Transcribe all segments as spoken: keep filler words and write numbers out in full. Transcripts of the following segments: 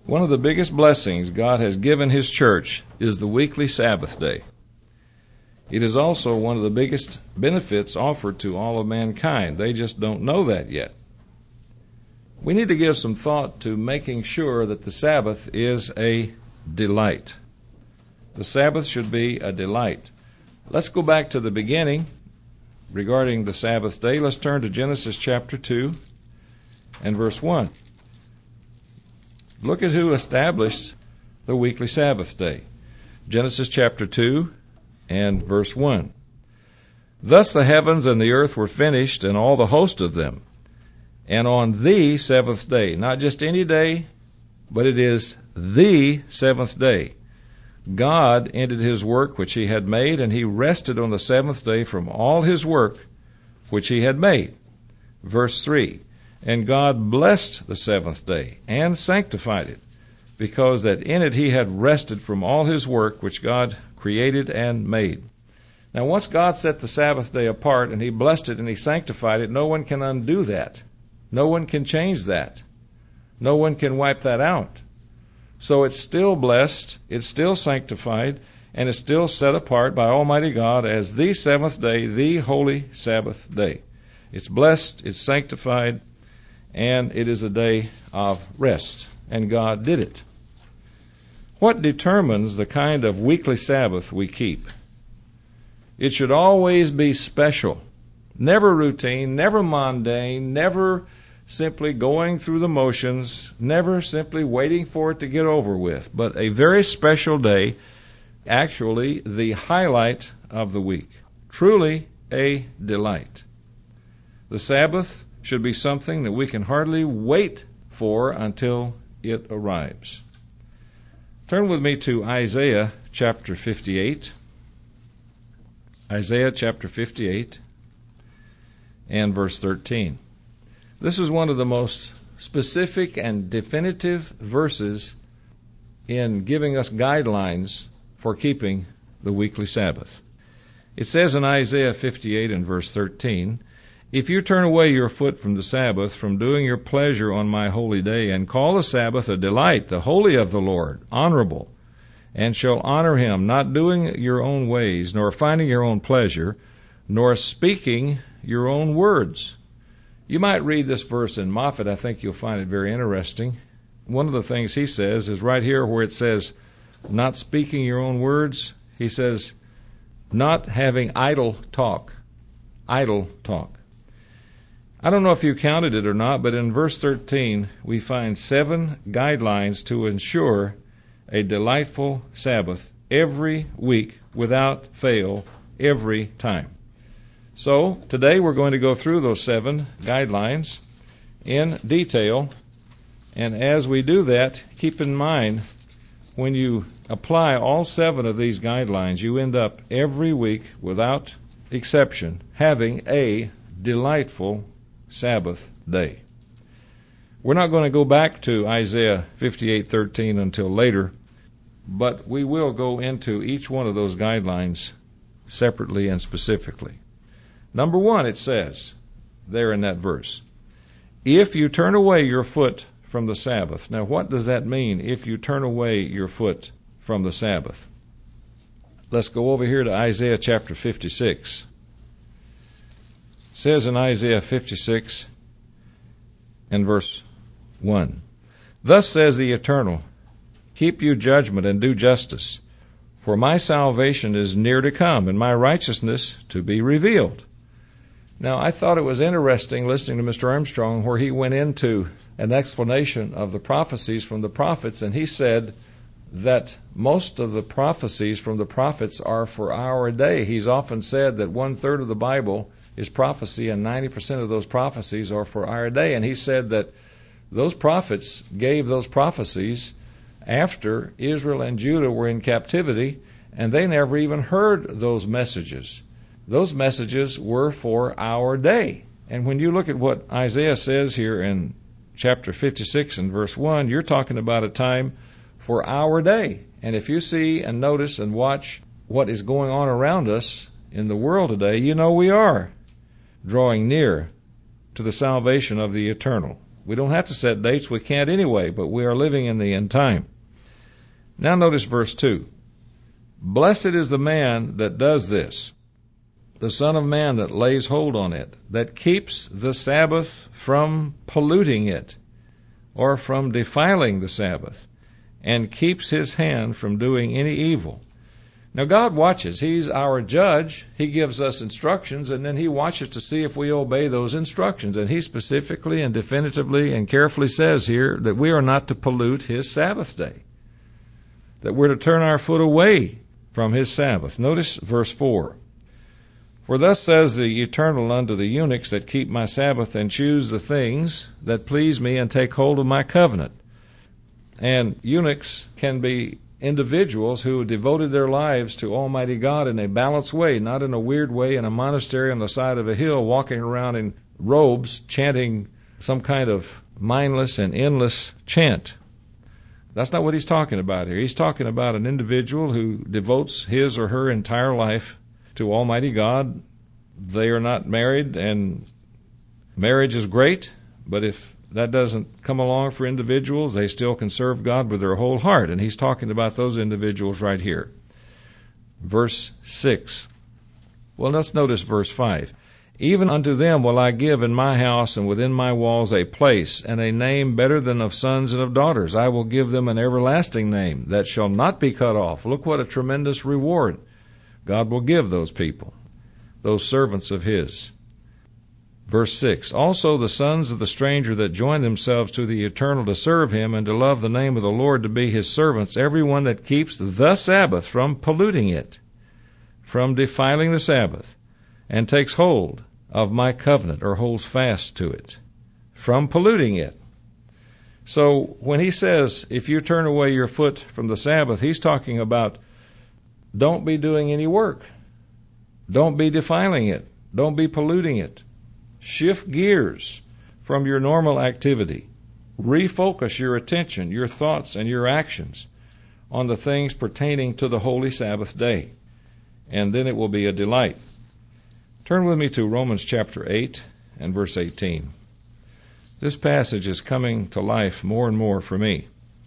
One of the biggest blessings God has given His church is the weekly Sabbath day. It is also one of the biggest benefits offered to all of mankind. They just don't know that yet. We need to give some thought to making sure that the Sabbath is a delight. The Sabbath should be a delight. Let's go back to the beginning regarding the Sabbath day. Let's turn to Genesis chapter two and verse one. Look at who established the weekly Sabbath day. Genesis chapter two and verse one. Thus the heavens and the earth were finished, and all the host of them. And on the seventh day, not just any day, but it is the seventh day, God ended His work which He had made, and He rested on the seventh day from all His work which He had made. Verse three. And God blessed the seventh day and sanctified it, because that in it He had rested from all His work which God created and made. Now, once God set the Sabbath day apart and He blessed it and He sanctified it, no one can undo that. No one can change that. No one can wipe that out. So it's still blessed, it's still sanctified, and it's still set apart by Almighty God as the seventh day, the holy Sabbath day. It's blessed, it's sanctified, and it is a day of rest, and God did it. What determines the kind of weekly Sabbath we keep? It should always be special, never routine, never mundane, never simply going through the motions, never simply waiting for it to get over with, but a very special day, actually the highlight of the week, truly a delight. The Sabbath should be something that we can hardly wait for until it arrives. Turn with me to Isaiah chapter fifty-eight. Isaiah chapter fifty-eight and verse thirteen. This is one of the most specific and definitive verses in giving us guidelines for keeping the weekly Sabbath. It says in Isaiah fifty-eight and verse thirteen, If you turn away your foot from the Sabbath, from doing your pleasure on my holy day, and call the Sabbath a delight, the holy of the Lord, honorable, and shall honor Him, not doing your own ways, nor finding your own pleasure, nor speaking your own words. You might read this verse in Moffat. I think you'll find it very interesting. One of the things he says is right here where it says, not speaking your own words, he says, not having idle talk. Idle talk. I don't know if you counted it or not, but in verse thirteen, we find seven guidelines to ensure a delightful Sabbath every week without fail, every time. So today we're going to go through those seven guidelines in detail, and as we do that, keep in mind when you apply all seven of these guidelines, you end up every week without exception having a delightful Sabbath day. We're not going to go back to Isaiah fifty-eight thirteen until later, but we will go into each one of those guidelines separately and specifically. Number one, it says there in that verse, if you turn away your foot from the Sabbath. Now, what does that mean, if you turn away your foot from the Sabbath? Let's go over here to Isaiah chapter fifty-six. It says in Isaiah fifty-six and verse one, Thus says the Eternal, keep you judgment and do justice, for my salvation is near to come, and my righteousness to be revealed. Now, I thought it was interesting listening to Mister Armstrong where he went into an explanation of the prophecies from the prophets, and he said that most of the prophecies from the prophets are for our day. He's often said that one-third of the Bible is prophecy, and ninety percent of those prophecies are for our day. And he said that those prophets gave those prophecies after Israel and Judah were in captivity, and they never even heard those messages. Those messages were for our day. And when you look at what Isaiah says here in chapter fifty-six and verse one, you're talking about a time for our day. And if you see and notice and watch what is going on around us in the world today, you know we are drawing near to the salvation of the eternal. We don't have to set dates. We can't anyway, but we are living in the end time. Now notice verse two. Blessed is the man that does this, the Son of Man that lays hold on it, that keeps the Sabbath from polluting it, or from defiling the Sabbath, and keeps his hand from doing any evil. Now God watches. He's our judge. He gives us instructions, and then he watches to see if we obey those instructions. And he specifically and definitively and carefully says here that we are not to pollute his Sabbath day, that we're to turn our foot away from his Sabbath. Notice verse four. For thus says the Eternal unto the eunuchs that keep my Sabbath and choose the things that please me and take hold of my covenant. And eunuchs can be individuals who devoted their lives to Almighty God in a balanced way, not in a weird way in a monastery on the side of a hill walking around in robes chanting some kind of mindless and endless chant. That's not what he's talking about here. He's talking about an individual who devotes his or her entire life to Almighty God. They are not married, and marriage is great, but if that doesn't come along for individuals, they still can serve God with their whole heart. And he's talking about those individuals right here. Verse six. Well, let's notice verse five. Even unto them will I give in my house and within my walls a place and a name better than of sons and of daughters. I will give them an everlasting name that shall not be cut off. Look what a tremendous reward God will give those people, those servants of his. Verse six, also the sons of the stranger that join themselves to the Eternal to serve him and to love the name of the Lord to be his servants, every one that keeps the Sabbath from polluting it, from defiling the Sabbath, and takes hold of my covenant, or holds fast to it, from polluting it. So when he says, if you turn away your foot from the Sabbath, he's talking about don't be doing any work. Don't be defiling it. Don't be polluting it. Shift gears from your normal activity. Refocus your attention, your thoughts, and your actions on the things pertaining to the holy Sabbath day. And then it will be a delight. Turn with me to Romans chapter eight and verse eighteen. This passage is coming to life more and more for me.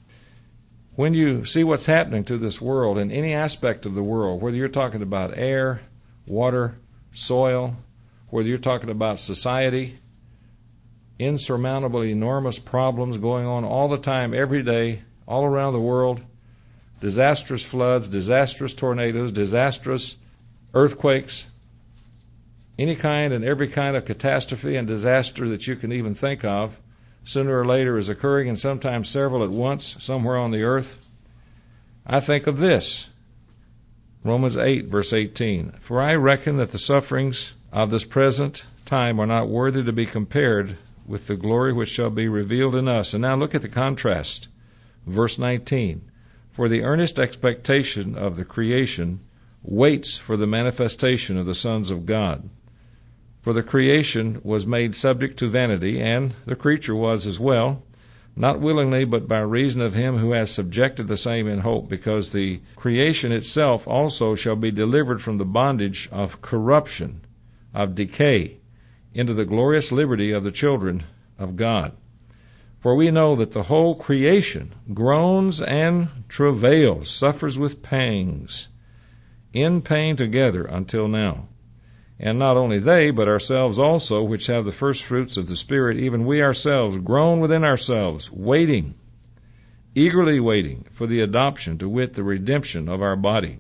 When you see what's happening to this world in any aspect of the world, whether you're talking about air, water, soil, whether you're talking about society, insurmountable, enormous problems going on all the time, every day, all around the world, disastrous floods, disastrous tornadoes, disastrous earthquakes, any kind and every kind of catastrophe and disaster that you can even think of, sooner or later is occurring, and sometimes several at once, somewhere on the earth. I think of this, Romans eight, verse eighteen. For I reckon that the sufferings of this present time are not worthy to be compared with the glory which shall be revealed in us. And now look at the contrast. Verse nineteen. For the earnest expectation of the creation waits for the manifestation of the sons of God. For the creation was made subject to vanity, and the creature was as well, not willingly, but by reason of him who has subjected the same in hope, because the creation itself also shall be delivered from the bondage of corruption, of decay, into the glorious liberty of the children of God. For we know that the whole creation groans and travails, suffers with pangs, in pain together until now. And not only they, but ourselves also, which have the first fruits of the Spirit, even we ourselves groan within ourselves, waiting, eagerly waiting for the adoption, to wit, the redemption of our body.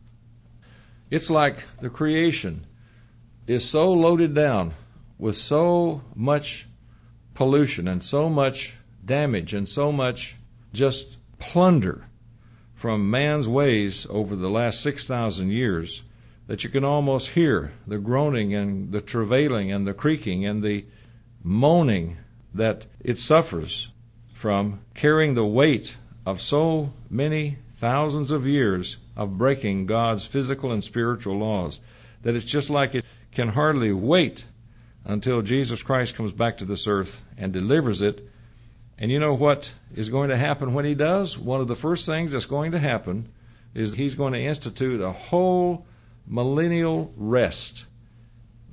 It's like the creation is so loaded down with so much pollution and so much damage and so much just plunder from man's ways over the last six thousand years, that you can almost hear the groaning and the travailing and the creaking and the moaning that it suffers from carrying the weight of so many thousands of years of breaking God's physical and spiritual laws, that it's just like it can hardly wait until Jesus Christ comes back to this earth and delivers it. And you know what is going to happen when he does? One of the first things that's going to happen is he's going to institute a whole millennial rest.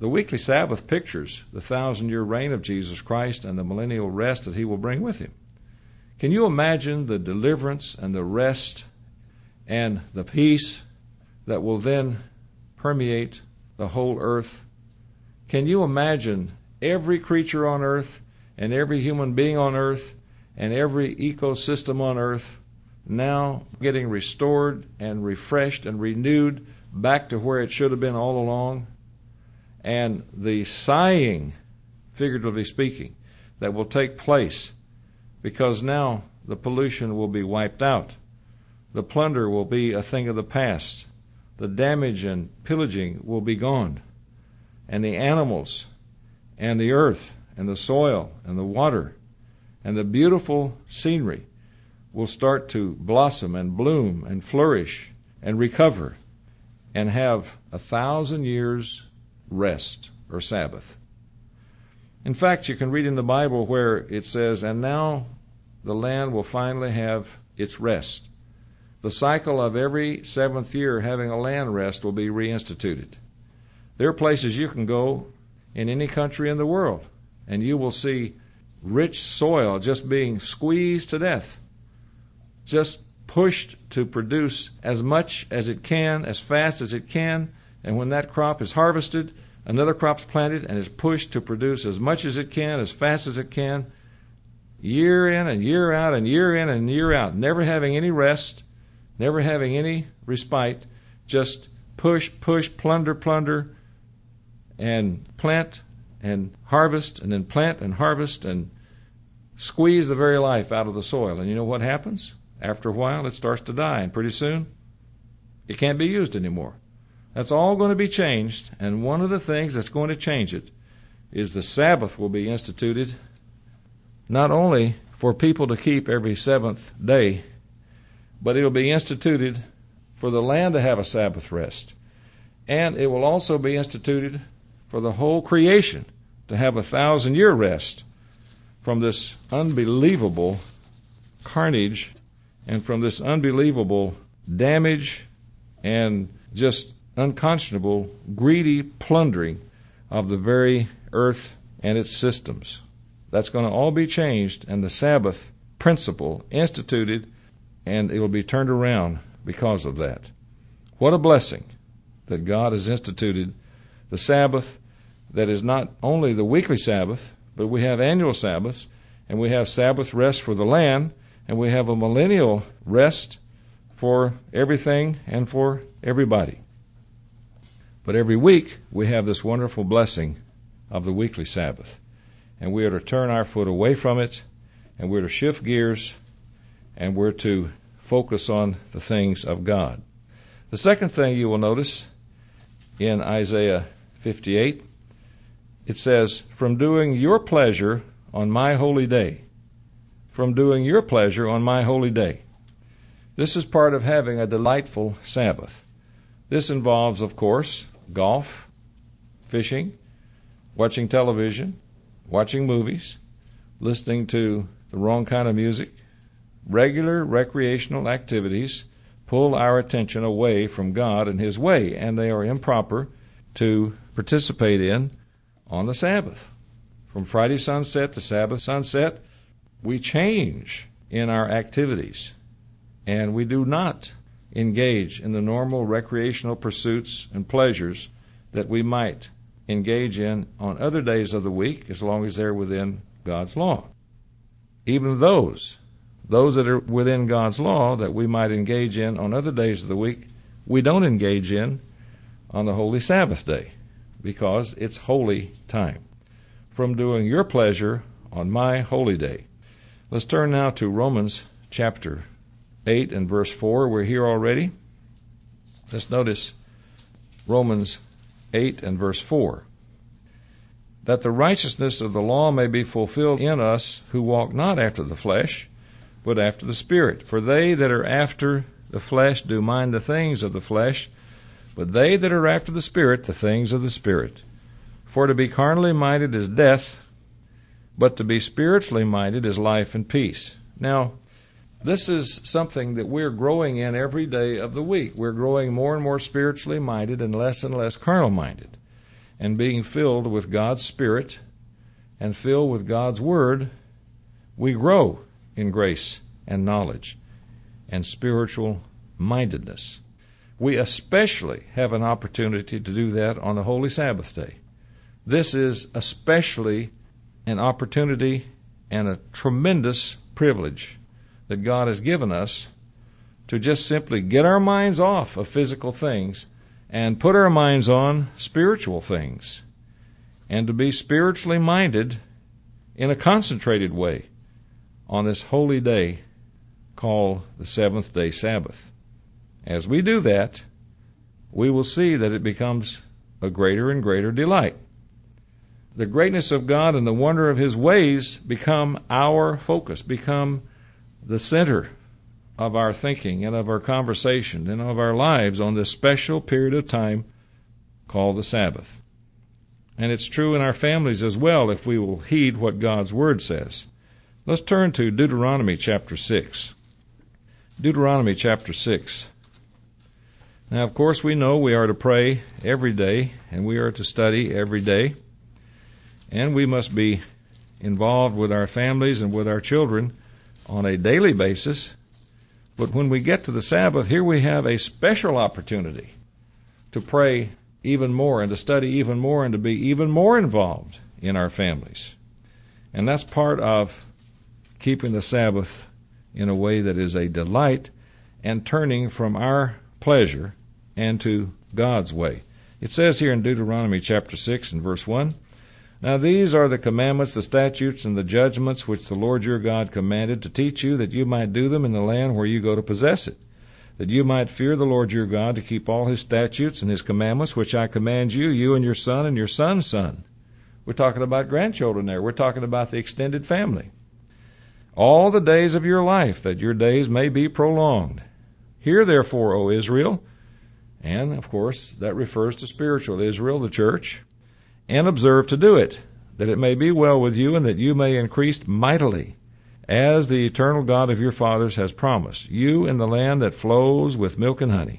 The weekly Sabbath pictures the thousand-year reign of Jesus Christ and the millennial rest that he will bring with him. Can you imagine the deliverance and the rest and the peace that will then permeate the whole earth? Can you imagine every creature on earth and every human being on earth and every ecosystem on earth now getting restored and refreshed and renewed back to where it should have been all along? And the sighing, figuratively speaking, that will take place because now the pollution will be wiped out. The plunder will be a thing of the past. The damage and pillaging will be gone. And the animals and the earth and the soil and the water and the beautiful scenery will start to blossom and bloom and flourish and recover and have a thousand years rest or Sabbath. In fact, you can read in the Bible where it says, and now the land will finally have its rest. The cycle of every seventh year having a land rest will be reinstituted. There are places you can go in any country in the world, and you will see rich soil just being squeezed to death, just pushed to produce as much as it can, as fast as it can, and when that crop is harvested, another crop's planted and is pushed to produce as much as it can, as fast as it can, year in and year out and year in and year out, never having any rest, never having any respite, just push, push, plunder, plunder, and plant and harvest, and then plant and harvest, and squeeze the very life out of the soil. And you know what happens? After a while, it starts to die, and pretty soon, it can't be used anymore. That's all going to be changed, and one of the things that's going to change it is the Sabbath will be instituted not only for people to keep every seventh day, but it will be instituted for the land to have a Sabbath rest. And it will also be instituted for the whole creation to have a thousand-year rest from this unbelievable carnage and from this unbelievable damage and just unconscionable, greedy plundering of the very earth and its systems. That's going to all be changed, and the Sabbath principle instituted, and it will be turned around because of that. What a blessing that God has instituted the Sabbath, that is not only the weekly Sabbath, but we have annual Sabbaths, and we have Sabbath rest for the land, and we have a millennial rest for everything and for everybody. But every week we have this wonderful blessing of the weekly Sabbath, and we are to turn our foot away from it, and we're to shift gears, and we're to focus on the things of God. The second thing you will notice in Isaiah fifty-eight, it says, from doing your pleasure on my holy day. From doing your pleasure on my holy day. This is part of having a delightful Sabbath. This involves, of course, golf, fishing, watching television, watching movies, listening to the wrong kind of music. Regular recreational activities pull our attention away from God and His way, and they are improper to participate in on the Sabbath. From Friday sunset to Sabbath sunset, we change in our activities, and we do not engage in the normal recreational pursuits and pleasures that we might engage in on other days of the week, as long as they're within God's law. Even those, those that are within God's law that we might engage in on other days of the week, we don't engage in on the holy Sabbath day, because it's holy time. From doing your pleasure on my holy day. Let's turn now to Romans chapter eight and verse four. We're here already. Let's notice Romans eight and verse four. That the righteousness of the law may be fulfilled in us who walk not after the flesh, but after the Spirit. For they that are after the flesh do mind the things of the flesh, but they that are after the Spirit, the things of the Spirit. For to be carnally minded is death, but to be spiritually minded is life and peace. Now, this is something that we're growing in every day of the week. We're growing more and more spiritually minded and less and less carnal minded. and being filled with God's Spirit and filled with God's Word, we grow in grace and knowledge and spiritual mindedness. We especially have an opportunity to do that on the Holy Sabbath Day. This is especially an opportunity and a tremendous privilege that God has given us to just simply get our minds off of physical things and put our minds on spiritual things, and to be spiritually minded in a concentrated way on this holy day called the seventh day Sabbath. As we do that, we will see that it becomes a greater and greater delight. The greatness of God and the wonder of His ways become our focus, become the center of our thinking and of our conversation and of our lives on this special period of time called the Sabbath. And it's true in our families as well if we will heed what God's Word says. Let's turn to Deuteronomy chapter six. Deuteronomy chapter six. Now, of course, we know we are to pray every day, and we are to study every day, and we must be involved with our families and with our children on a daily basis. But when we get to the Sabbath, here we have a special opportunity to pray even more and to study even more and to be even more involved in our families. And that's part of keeping the Sabbath in a way that is a delight and turning from our pleasure and to God's way. It says here in Deuteronomy chapter six and verse one, "Now these are the commandments, the statutes, and the judgments which the Lord your God commanded to teach you, that you might do them in the land where you go to possess it, that you might fear the Lord your God, to keep all His statutes and His commandments, which I command you, you and your son and your son's son." We're talking about grandchildren there. We're talking about the extended family. "All the days of your life, that your days may be prolonged. Hear therefore, O Israel," and of course that refers to spiritual Israel, the church, "and observe to do it, that it may be well with you, and that you may increase mightily, as the eternal God of your fathers has promised, you in the land that flows with milk and honey.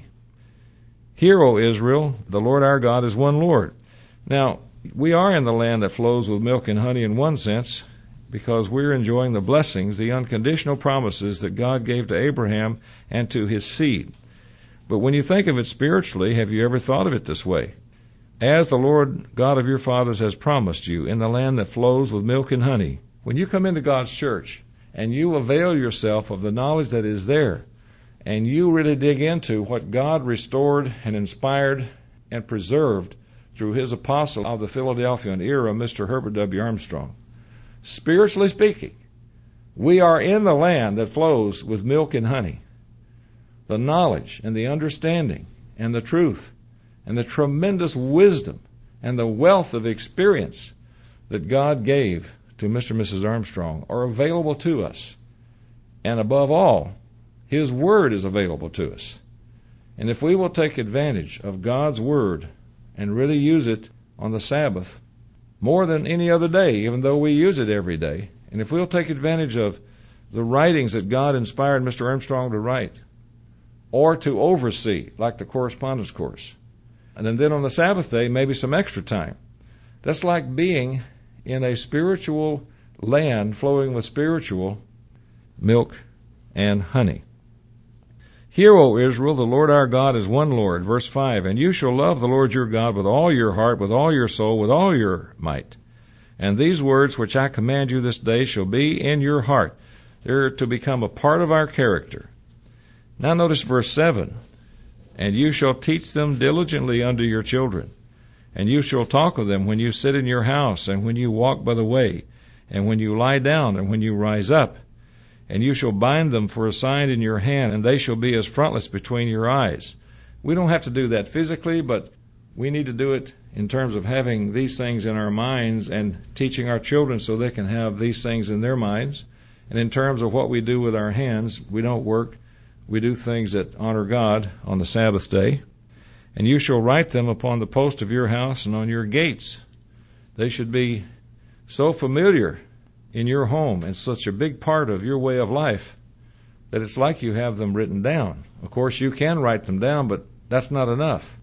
Hear, O Israel, the Lord our God is one Lord." Now, we are in the land that flows with milk and honey in one sense, because we're enjoying the blessings, the unconditional promises that God gave to Abraham and to his seed. But when you think of it spiritually, have you ever thought of it this way? As the Lord God of your fathers has promised you, in the land that flows with milk and honey. When you come into God's church and you avail yourself of the knowledge that is there, and you really dig into what God restored and inspired and preserved through His apostle of the Philadelphian era, Mister Herbert W. Armstrong, spiritually speaking, we are in the land that flows with milk and honey. The knowledge and the understanding and the truth and the tremendous wisdom and the wealth of experience that God gave to Mister and Missus Armstrong are available to us. And above all, His Word is available to us. And if we will take advantage of God's Word and really use it on the Sabbath more than any other day, even though we use it every day, and if we'll take advantage of the writings that God inspired Mister Armstrong to write, or to oversee, like the correspondence course, and then, then on the Sabbath day, maybe some extra time. That's like being in a spiritual land flowing with spiritual milk and honey. Hear, O Israel, the Lord our God is one Lord. Verse five, "And you shall love the Lord your God with all your heart, with all your soul, with all your might. And these words which I command you this day shall be in your heart." They're to become a part of our character. Now notice verse seven, "And you shall teach them diligently unto your children, and you shall talk of them when you sit in your house, and when you walk by the way, and when you lie down, and when you rise up. And you shall bind them for a sign in your hand, and they shall be as frontlets between your eyes." We don't have to do that physically, but we need to do it in terms of having these things in our minds and teaching our children so they can have these things in their minds. And in terms of what we do with our hands, we don't work. We do things that honor God on the Sabbath day. "And you shall write them upon the post of your house and on your gates." They should be so familiar in your home and such a big part of your way of life that it's like you have them written down. Of course, you can write them down, but that's not enough.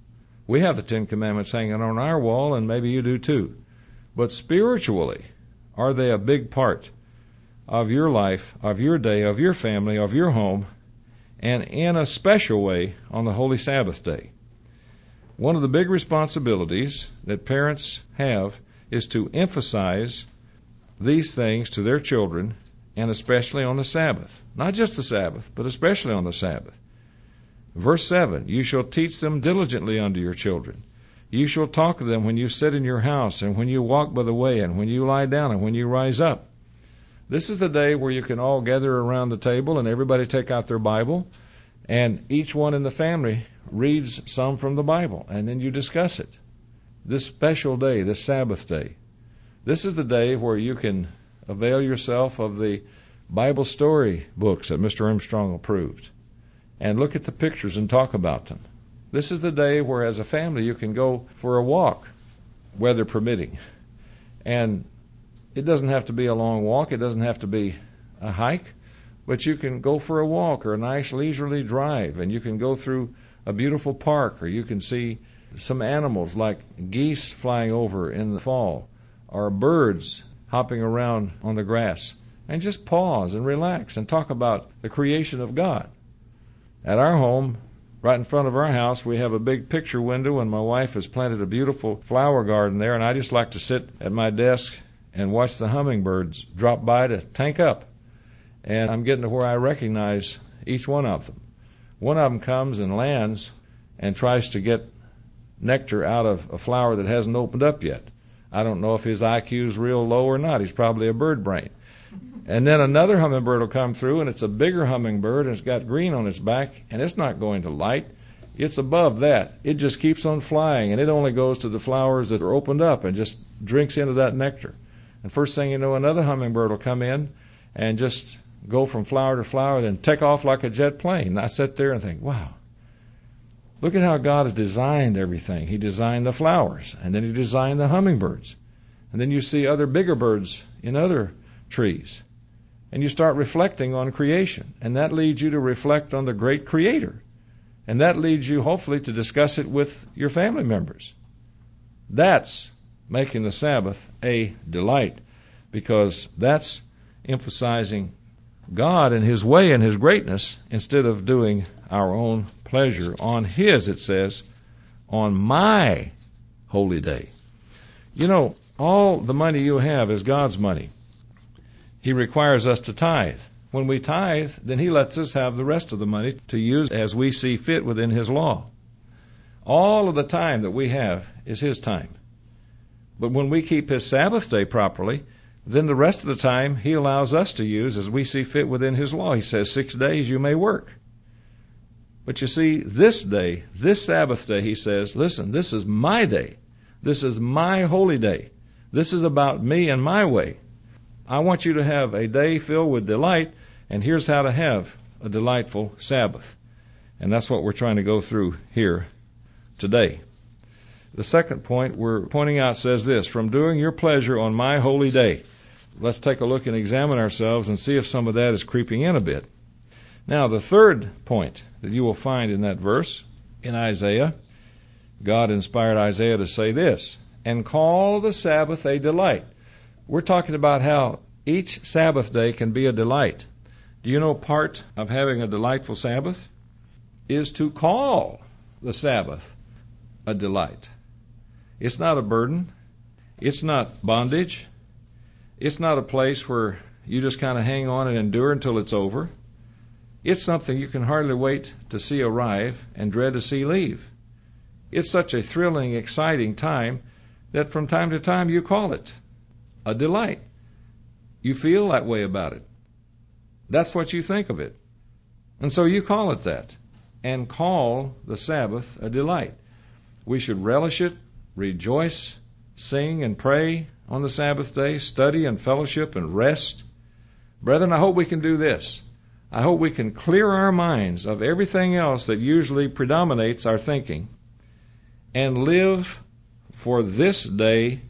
We have the Ten Commandments hanging on our wall, and maybe you do too. But spiritually, are they a big part of your life, of your day, of your family, of your home, and in a special way on the Holy Sabbath day? One of the big responsibilities that parents have is to emphasize these things to their children, and especially on the Sabbath. Not just the Sabbath, but especially on the Sabbath. Verse seven, you shall teach them diligently unto your children. You shall talk to them when you sit in your house, and when you walk by the way, and when you lie down, and when you rise up. This is the day where you can all gather around the table and everybody take out their Bible, and each one in the family reads some from the Bible, and then you discuss it. This special day, this Sabbath day. This is the day where you can avail yourself of the Bible story books that Mister Armstrong approved, and look at the pictures and talk about them. This is the day where, as a family, you can go for a walk, weather permitting. And it doesn't have to be a long walk. It doesn't have to be a hike. But you can go for a walk or a nice leisurely drive, and you can go through a beautiful park, or you can see some animals like geese flying over in the fall, or birds hopping around on the grass, and just pause and relax and talk about the creation of God. At our home, right in front of our house, we have a big picture window, and my wife has planted a beautiful flower garden there, and I just like to sit at my desk and watch the hummingbirds drop by to tank up. And I'm getting to where I recognize each one of them. One of them comes and lands and tries to get nectar out of a flower that hasn't opened up yet. I don't know if his I Q is real low or not. He's probably a bird brain. And then another hummingbird will come through, and it's a bigger hummingbird, and it's got green on its back, and it's not going to light. It's above that. It just keeps on flying, and it only goes to the flowers that are opened up and just drinks into that nectar. And first thing you know, another hummingbird will come in and just go from flower to flower, then take off like a jet plane. And I sit there and think, wow, look at how God has designed everything. He designed the flowers, and then he designed the hummingbirds. And then you see other bigger birds in other trees. And you start reflecting on creation. And that leads you to reflect on the great Creator. And that leads you, hopefully, to discuss it with your family members. That's making the Sabbath a delight, because that's emphasizing God and His way and His greatness instead of doing our own pleasure on His, it says, on my holy day. You know, all the money you have is God's money. He requires us to tithe. When we tithe, then He lets us have the rest of the money to use as we see fit within His law. All of the time that we have is His time. But when we keep His Sabbath day properly, then the rest of the time He allows us to use as we see fit within His law. He says, six days you may work. But you see, this day, this Sabbath day, He says, listen, this is my day. This is my holy day. This is about me and my way. I want you to have a day filled with delight, and here's how to have a delightful Sabbath. And that's what we're trying to go through here today. The second point we're pointing out says this, from doing your pleasure on my holy day. Let's take a look and examine ourselves and see if some of that is creeping in a bit. Now, the third point that you will find in that verse in Isaiah, God inspired Isaiah to say this, and call the Sabbath a delight. We're talking about how each Sabbath day can be a delight. Do you know part of having a delightful Sabbath is to call the Sabbath a delight? It's not a burden. It's not bondage. It's not a place where you just kind of hang on and endure until it's over. It's something you can hardly wait to see arrive and dread to see leave. It's such a thrilling, exciting time that from time to time you call it a delight. You feel that way about it. That's what you think of it. And so you call it that, and call the Sabbath a delight. We should relish it, rejoice, sing and pray on the Sabbath day, study and fellowship and rest. Brethren, I hope we can do this. I hope we can clear our minds of everything else that usually predominates our thinking and live for this day,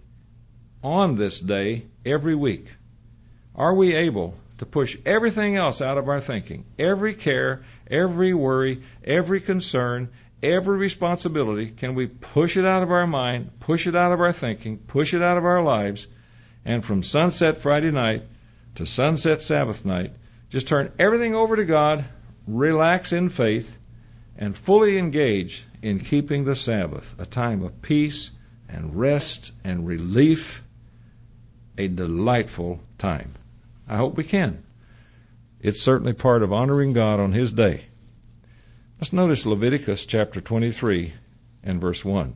on this day, every week. Are we able to push everything else out of our thinking? Every care, every worry, every concern, every responsibility can we push it out of our mind, push it out of our thinking, push it out of our lives, and from sunset Friday night to sunset Sabbath night, just turn everything over to God, relax in faith, and fully engage in keeping the Sabbath, a time of peace and rest and relief, a delightful time. I hope we can. It's certainly part of honoring God on His day. Let's notice Leviticus chapter twenty-three and verse one.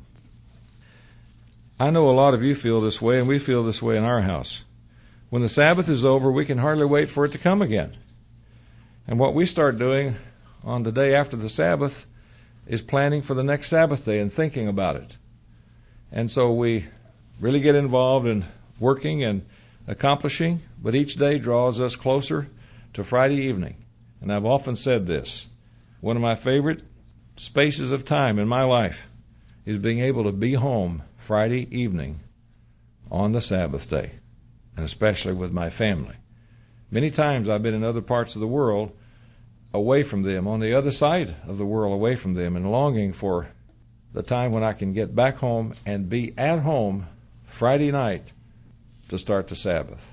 I know a lot of you feel this way, and we feel this way in our house. When the Sabbath is over, we can hardly wait for it to come again. And what we start doing on the day after the Sabbath is planning for the next Sabbath day and thinking about it. And so we really get involved in working and accomplishing, but each day draws us closer to Friday evening. And I've often said this, one of my favorite spaces of time in my life is being able to be home Friday evening on the Sabbath day, and especially with my family. Many times I've been in other parts of the world away from them, on the other side of the world away from them, and longing for the time when I can get back home and be at home Friday night to start the Sabbath.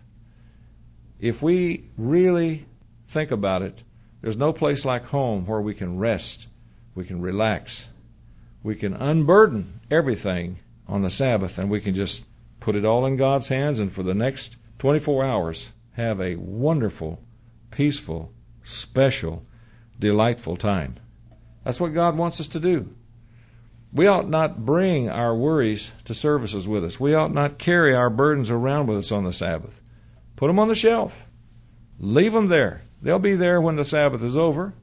If we really think about it, there's no place like home where we can rest, we can relax, we can unburden everything on the Sabbath, and we can just put it all in God's hands, and for the next twenty-four hours have a wonderful, peaceful, special, delightful time. That's what God wants us to do. We ought not bring our worries to services with us. We ought not carry our burdens around with us on the Sabbath. Put them on the shelf. Leave them there. They'll be there when the Sabbath is over.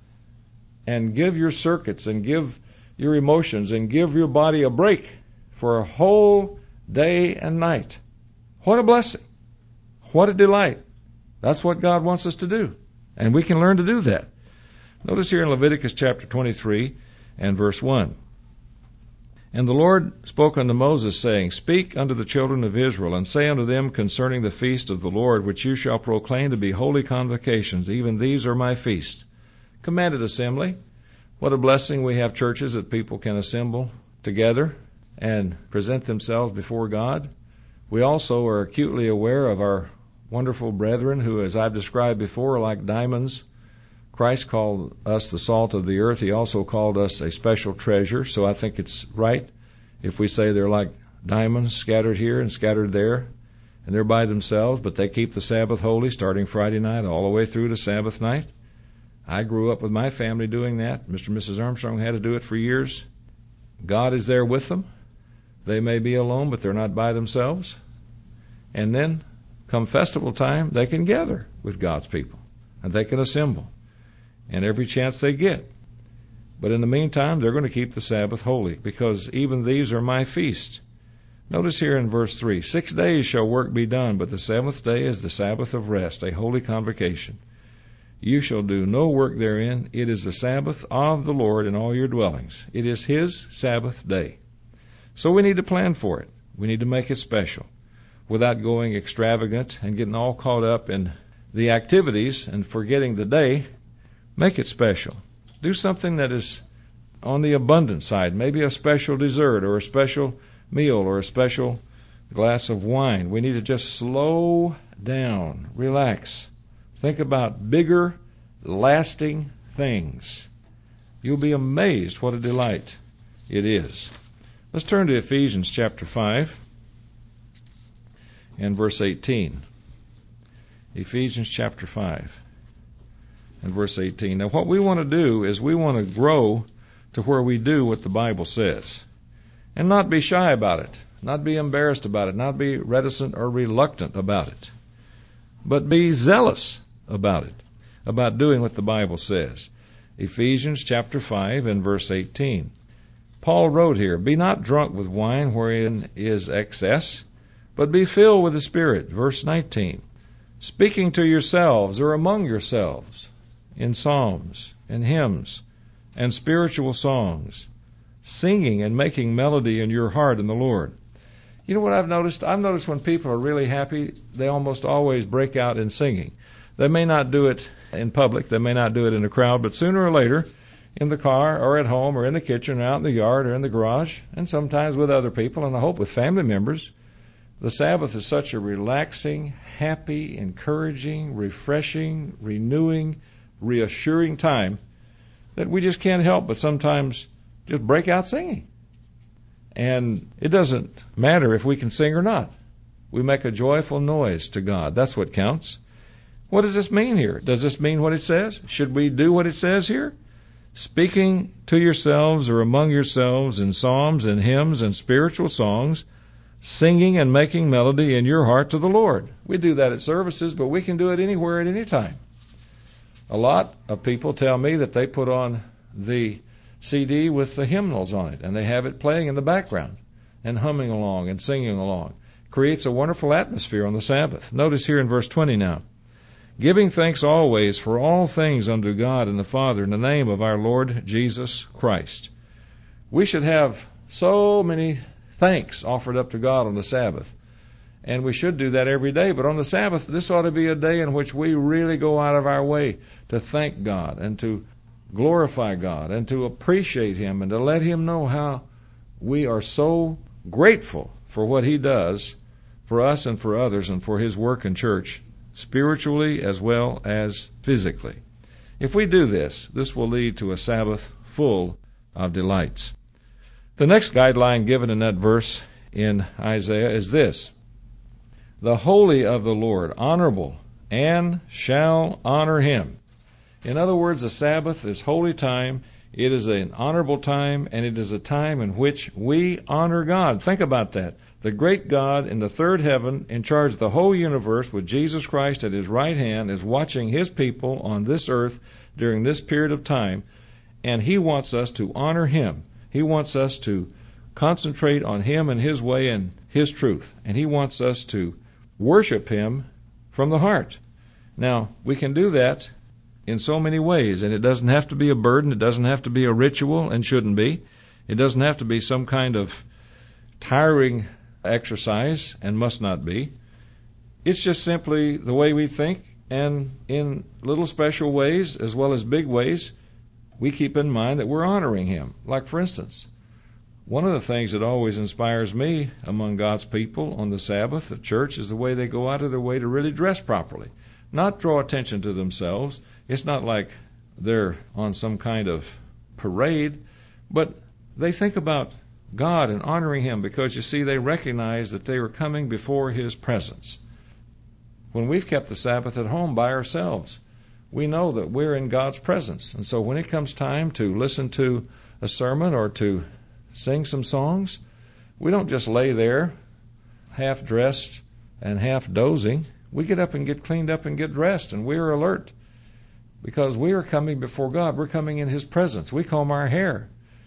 And give your circuits and give your emotions and give your body a break for a whole day and night. What a blessing. What a delight. That's what God wants us to do. And we can learn to do that. Notice here in Leviticus chapter twenty-three and verse one. And the Lord spoke unto Moses, saying, Speak unto the children of Israel, and say unto them concerning the feast of the Lord, which you shall proclaim to be holy convocations, even these are my feast. Commanded assembly. What a blessing we have churches that people can assemble together and present themselves before God. We also are acutely aware of our wonderful brethren who, as I've described before, are like diamonds. Christ called us the salt of the earth. He also called us a special treasure. So I think it's right if we say they're like diamonds scattered here and scattered there, and they're by themselves, but they keep the Sabbath holy starting Friday night all the way through to Sabbath night. I grew up with my family doing that. Mister and Missus Armstrong had to do it for years. God is there with them. They may be alone, but they're not by themselves. And then, come festival time, they can gather with God's people, and they can assemble, and every chance they get. But in the meantime, they're going to keep the Sabbath holy, because even these are my feast. Notice here in verse three, Six days shall work be done, but the seventh day is the Sabbath of rest, a holy convocation. You shall do no work therein. It is the Sabbath of the Lord in all your dwellings. It is His Sabbath day. So we need to plan for it. We need to make it special, without going extravagant and getting all caught up in the activities and forgetting the day. Make it special. Do something that is on the abundant side, maybe a special dessert or a special meal or a special glass of wine. We need to just slow down, relax. Think about bigger, lasting things. You'll be amazed what a delight it is. Let's turn to Ephesians chapter five and verse eighteen. Ephesians chapter five and verse eighteen. Now what we want to do is we want to grow to where we do what the Bible says, and not be shy about it, not be embarrassed about it, not be reticent or reluctant about it, but be zealous about it, about doing what the Bible says. Ephesians chapter five and verse eighteen. Paul wrote here, Be not drunk with wine wherein is excess, but be filled with the Spirit. Verse nineteen. Speaking to yourselves or among yourselves in psalms and hymns and spiritual songs, singing and making melody in your heart in the Lord. You know what I've noticed? I've noticed when people are really happy, they almost always break out in singing. They may not do it in public, they may not do it in a crowd, but sooner or later, in the car or at home or in the kitchen or out in the yard or in the garage, and sometimes with other people, and I hope with family members. The Sabbath is such a relaxing, happy, encouraging, refreshing, renewing, reassuring time that we just can't help but sometimes just break out singing. And it doesn't matter if we can sing or not. We make a joyful noise to God. That's what counts. What does this mean here? Does this mean what it says? Should we do what it says here? Speaking to yourselves or among yourselves in psalms and hymns and spiritual songs, singing and making melody in your heart to the Lord. We do that at services, but we can do it anywhere at any time. A lot of people tell me that they put on the C D with the hymnals on it, and they have it playing in the background and humming along and singing along. Creates a wonderful atmosphere on the Sabbath. Notice here in verse twenty now. Giving thanks always for all things unto God and the Father in the name of our Lord Jesus Christ. We should have so many thanks offered up to God on the Sabbath. And we should do that every day. But on the Sabbath, this ought to be a day in which we really go out of our way to thank God and to glorify God and to appreciate Him and to let Him know how we are so grateful for what He does for us and for others and for His work in church, spiritually as well as physically. If we do this, this will lead to a Sabbath full of delights. The next guideline given in that verse in Isaiah is this: the holy of the Lord, honorable, and shall honor Him. In other words, the Sabbath is holy time, it is an honorable time, and it is a time in which we honor God. Think about that. The great God in the third heaven, in charge of the whole universe, with Jesus Christ at His right hand, is watching His people on this earth during this period of time, and He wants us to honor Him. He wants us to concentrate on Him and His way and His truth, and He wants us to worship Him from the heart. Now, we can do that in so many ways, and it doesn't have to be a burden, it doesn't have to be a ritual, and shouldn't be. It doesn't have to be some kind of tiring exercise, and must not be. It's just simply the way we think, and in little special ways as well as big ways, we keep in mind that we're honoring Him. Like, for instance, one of the things that always inspires me among God's people on the Sabbath at church is the way they go out of their way to really dress properly. Not draw attention to themselves. It's not like they're on some kind of parade, but they think about God and honoring Him because, you see, they recognize that they are coming before His presence. When we've kept the Sabbath at home by ourselves, we know that we're in God's presence. And so when it comes time to listen to a sermon or to sing some songs, we don't just lay there half dressed and half dozing. We get up and get cleaned up and get dressed, and we're alert because we are coming before God. We're coming in His presence. We comb our hair.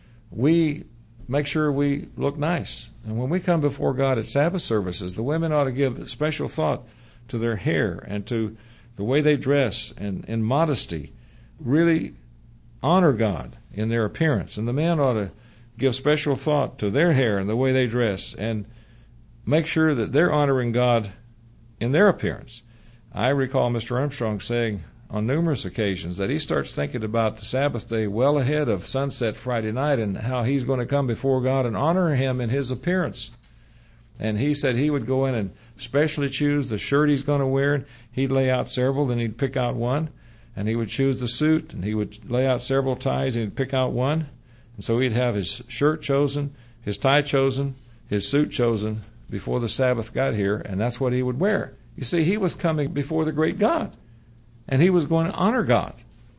We make sure we look nice. And when we come before God at Sabbath services, the women ought to give special thought to their hair and to the way they dress, and in modesty really honor God in their appearance. And the men ought to give special thought to their hair and the way they dress and make sure that they're honoring God in their appearance. I recall Mister Armstrong saying on numerous occasions that he starts thinking about the Sabbath day well ahead of sunset Friday night and how he's going to come before God and honor Him in His appearance. And he said he would go in and specially choose the shirt he's going to wear. He'd lay out several, then he'd pick out one. And he would choose the suit, and he would lay out several ties, and he'd pick out one. And so he'd have his shirt chosen, his tie chosen, his suit chosen before the Sabbath got here, and that's what he would wear. You see, he was coming before the great God, and he was going to honor God.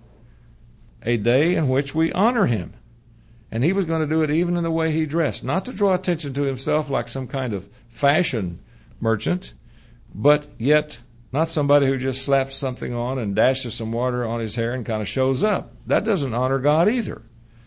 A day in which we honor Him. And he was going to do it even in the way he dressed, not to draw attention to himself like some kind of fashion merchant, but yet not somebody who just slaps something on and dashes some water on his hair and kind of shows up. That doesn't honor God either.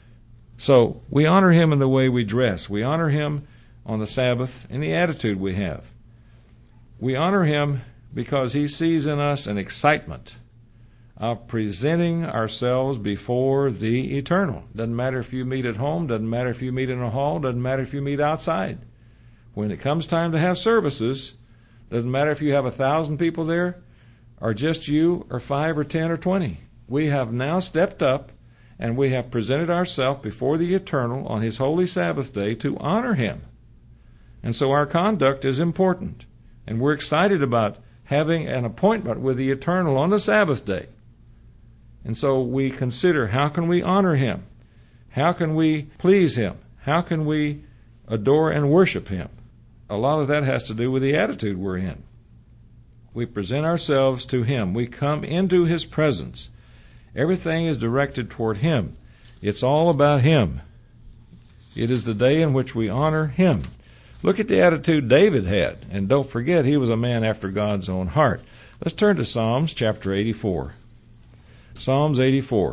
So we honor Him in the way we dress. We honor Him on the Sabbath in the attitude we have. We honor Him because He sees in us an excitement of presenting ourselves before the eternal. Doesn't matter if you meet at home, doesn't matter if you meet in a hall, doesn't matter if you meet outside. When it comes time to have services, doesn't matter if you have a thousand people there, or just you, or five, or ten, or twenty. We have now stepped up, and we have presented ourselves before the Eternal on His holy Sabbath day to honor Him. And so our conduct is important, and we're excited about having an appointment with the Eternal on the Sabbath day. And so we consider, how can we honor Him? How can we please Him? How can we adore and worship Him? A lot of that has to do with the attitude we're in. We present ourselves to Him. We come into His presence. Everything is directed toward Him. It's all about Him. It is the day in which we honor Him. Look at the attitude David had, and don't forget he was a man after God's own heart. Let's turn to Psalms chapter eighty-four. Psalms eighty-four.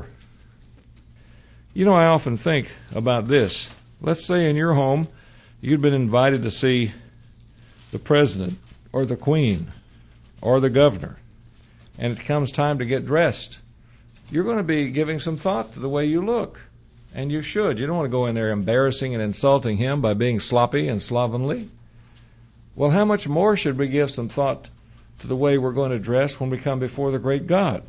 You know, I often think about this. Let's say in your home you'd been invited to see the president or the queen or the governor, and it comes time to get dressed. You're going to be giving some thought to the way you look, and you should. You don't want to go in there embarrassing and insulting him by being sloppy and slovenly. Well, how much more should we give some thought to the way we're going to dress when we come before the great God?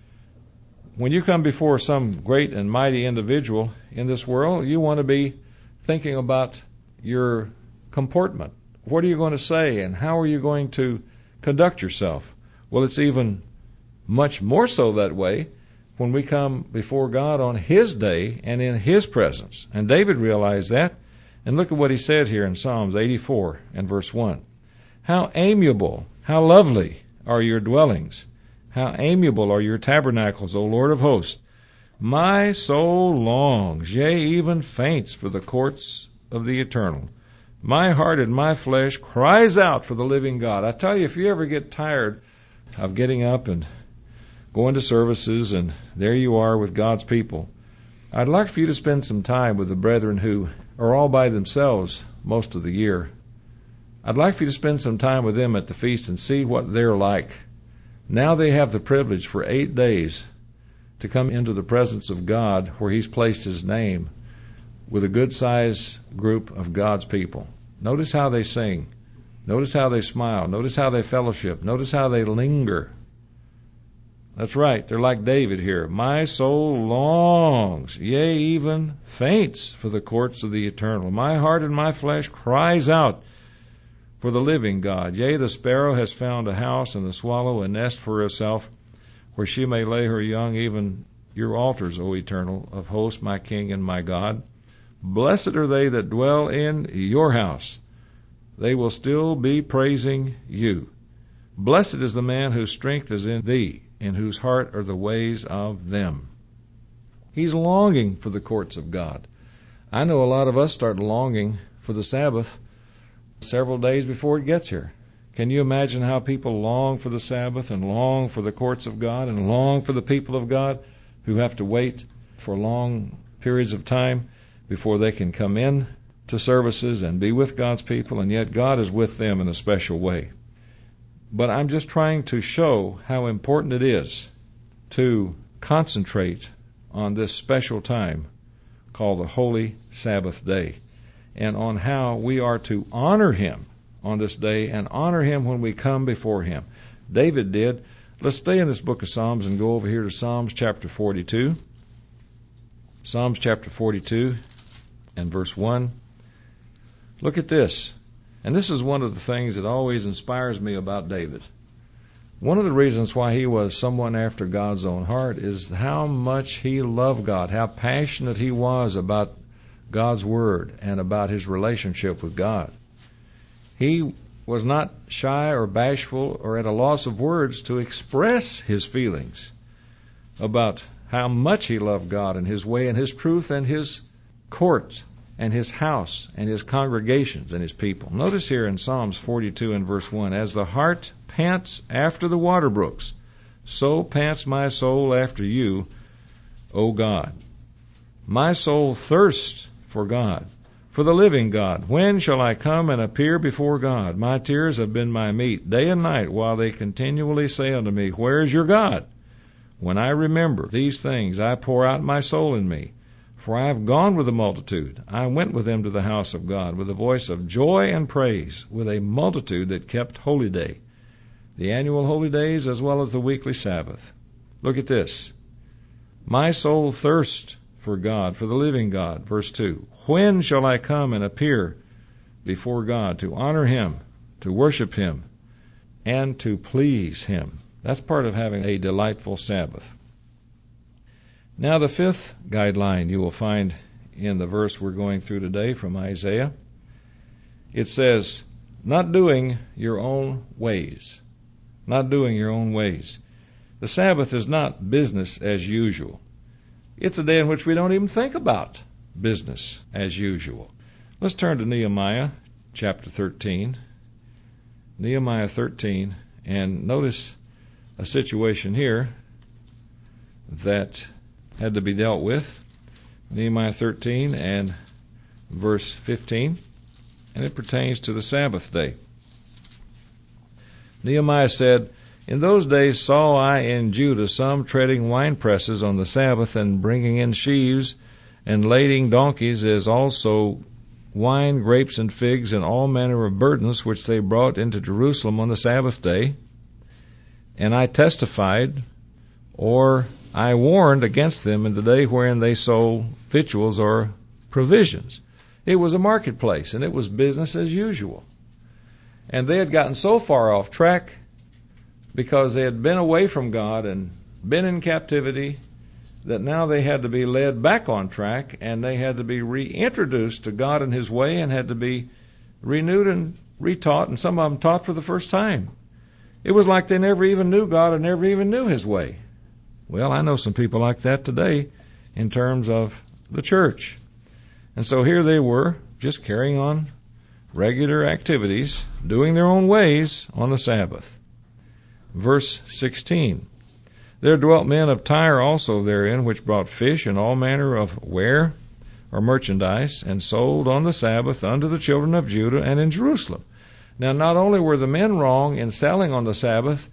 When you come before some great and mighty individual in this world, you want to be thinking about your comportment. What are you going to say, and how are you going to conduct yourself? Well, it's even much more so that way when we come before God on His day and in His presence. And David realized that. And look at what he said here in Psalms eighty-four and verse one. How amiable, how lovely are your dwellings. How amiable are your tabernacles, O Lord of hosts. My soul longs, yea, even faints for the courts of the Eternal. My heart and my flesh cries out for the living God. I tell you, if you ever get tired of getting up and going to services, and there you are with God's people, I'd like for you to spend some time with the brethren who are all by themselves most of the year. I'd like for you to spend some time with them at the feast and see what they're like. Now they have the privilege for eight days to come into the presence of God where He's placed His name with a good-sized group of God's people. Notice how they sing. Notice how they smile. Notice how they fellowship. Notice how they linger. That's right. They're like David here. My soul longs, yea, even faints for the courts of the Eternal. My heart and my flesh cries out for the living God. Yea, the sparrow has found a house, and the swallow a nest for herself, where she may lay her young, even your altars, O Eternal, of hosts, my King and my God. Blessed are they that dwell in your house. They will still be praising you. Blessed is the man whose strength is in thee, in whose heart are the ways of them. He's longing for the courts of God. I know a lot of us start longing for the Sabbath several days before it gets here. Can you imagine how people long for the Sabbath and long for the courts of God and long for the people of God who have to wait for long periods of time before they can come in to services and be with God's people, and yet God is with them in a special way. But I'm just trying to show how important it is to concentrate on this special time called the Holy Sabbath Day, and on how we are to honor Him on this day and honor Him when we come before Him. David did. Let's stay in this book of Psalms and go over here to Psalms chapter forty-two. Psalms chapter forty-two and verse one. Look at this. And this is one of the things that always inspires me about David. One of the reasons why he was someone after God's own heart is how much he loved God, how passionate he was about God's Word and about his relationship with God. He was not shy or bashful or at a loss of words to express his feelings about how much he loved God and His way and His truth and His court and His house and His congregations and His people. Notice here in Psalms forty-two and verse one, as the hart pants after the water brooks, so pants my soul after you, O God. My soul thirsts for God, for the living God. When shall I come and appear before God? My tears have been my meat day and night, while they continually say unto me, where is your God? When I remember these things, I pour out my soul in me. For I have gone with the multitude. I went with them to the house of God, with a voice of joy and praise, with a multitude that kept holy day, the annual holy days as well as the weekly Sabbath. Look at this. My soul thirsts for God, for the living God. Verse two, when shall I come and appear before God to honor Him, to worship Him, and to please Him? That's part of having a delightful Sabbath. Now the fifth guideline you will find in the verse we're going through today from Isaiah. It says, not doing your own ways. Not doing your own ways. The Sabbath is not business as usual. It's a day in which we don't even think about business as usual. Let's turn to Nehemiah chapter thirteen. Nehemiah thirteen, and notice a situation here that had to be dealt with. Nehemiah thirteen and verse fifteen, and it pertains to the Sabbath day. Nehemiah said, in those days saw I in Judah some treading winepresses on the Sabbath, and bringing in sheaves, and lading donkeys, as also wine, grapes, and figs, and all manner of burdens, which they brought into Jerusalem on the Sabbath day. And I testified, or I warned against them in the day wherein they sold victuals or provisions. It was a marketplace, and it was business as usual. And they had gotten so far off track because they had been away from God and been in captivity that now they had to be led back on track, and they had to be reintroduced to God and His way, and had to be renewed and retaught, and some of them taught for the first time. It was like they never even knew God and never even knew His way. Well, I know some people like that today in terms of the church. And so here they were, just carrying on regular activities, doing their own ways on the Sabbath. Verse sixteen, there dwelt men of Tyre also therein, which brought fish and all manner of ware or merchandise, and sold on the Sabbath unto the children of Judah and in Jerusalem. Now, not only were the men wrong in selling on the Sabbath,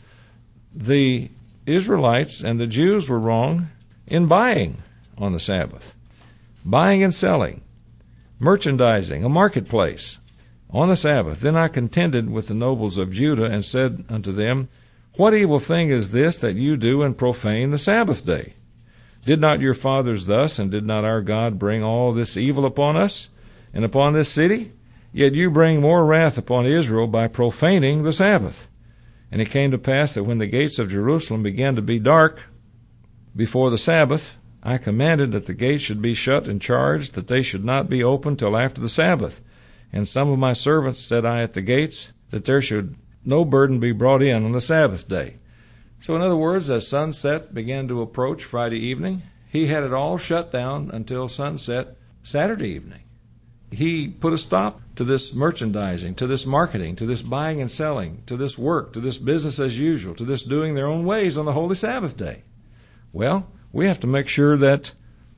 the Israelites and the Jews were wrong in buying on the Sabbath. Buying and selling, merchandising, a marketplace on the Sabbath. Then I contended with the nobles of Judah, and said unto them, what evil thing is this that you do and profane the Sabbath day? Did not your fathers thus, and did not our God bring all this evil upon us and upon this city? Yet you bring more wrath upon Israel by profaning the Sabbath. And it came to pass that when the gates of Jerusalem began to be dark before the Sabbath, I commanded that the gates should be shut, and charged that they should not be opened till after the Sabbath. And some of my servants said I at the gates, that there should no burden be brought in on the Sabbath day. So in other words, as sunset began to approach Friday evening, he had it all shut down until sunset Saturday evening. He put a stop to this merchandising, to this marketing, to this buying and selling, to this work, to this business as usual, to this doing their own ways on the Holy Sabbath day. Well, we have to make sure that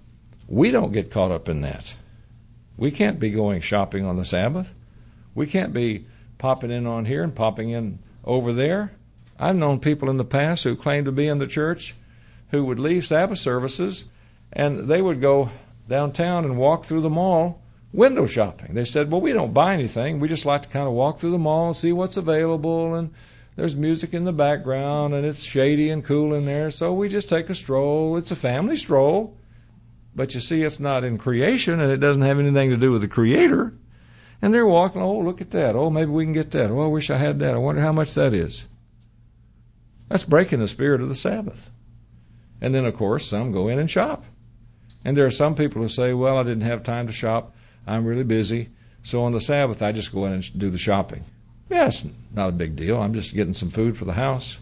we don't get caught up in that. We can't be going shopping on the Sabbath. We can't be popping in on here and popping in over there. I've known people in the past who claimed to be in the church who would leave Sabbath services, and they would go downtown and walk through the mall window shopping. They said, well, we don't buy anything. We just like to kind of walk through the mall and see what's available, and there's music in the background, and it's shady and cool in there, so we just take a stroll. It's a family stroll. But you see, it's not in creation, and it doesn't have anything to do with the Creator. And they're walking, oh, look at that. Oh, maybe we can get that. Oh, I wish I had that. I wonder how much that is. That's breaking the spirit of the Sabbath. And then, of course, some go in and shop. And there are some people who say, well, I didn't have time to shop. I'm really busy. So on the Sabbath, I just go in and do the shopping. Yeah, it's not a big deal. I'm just getting some food for the house.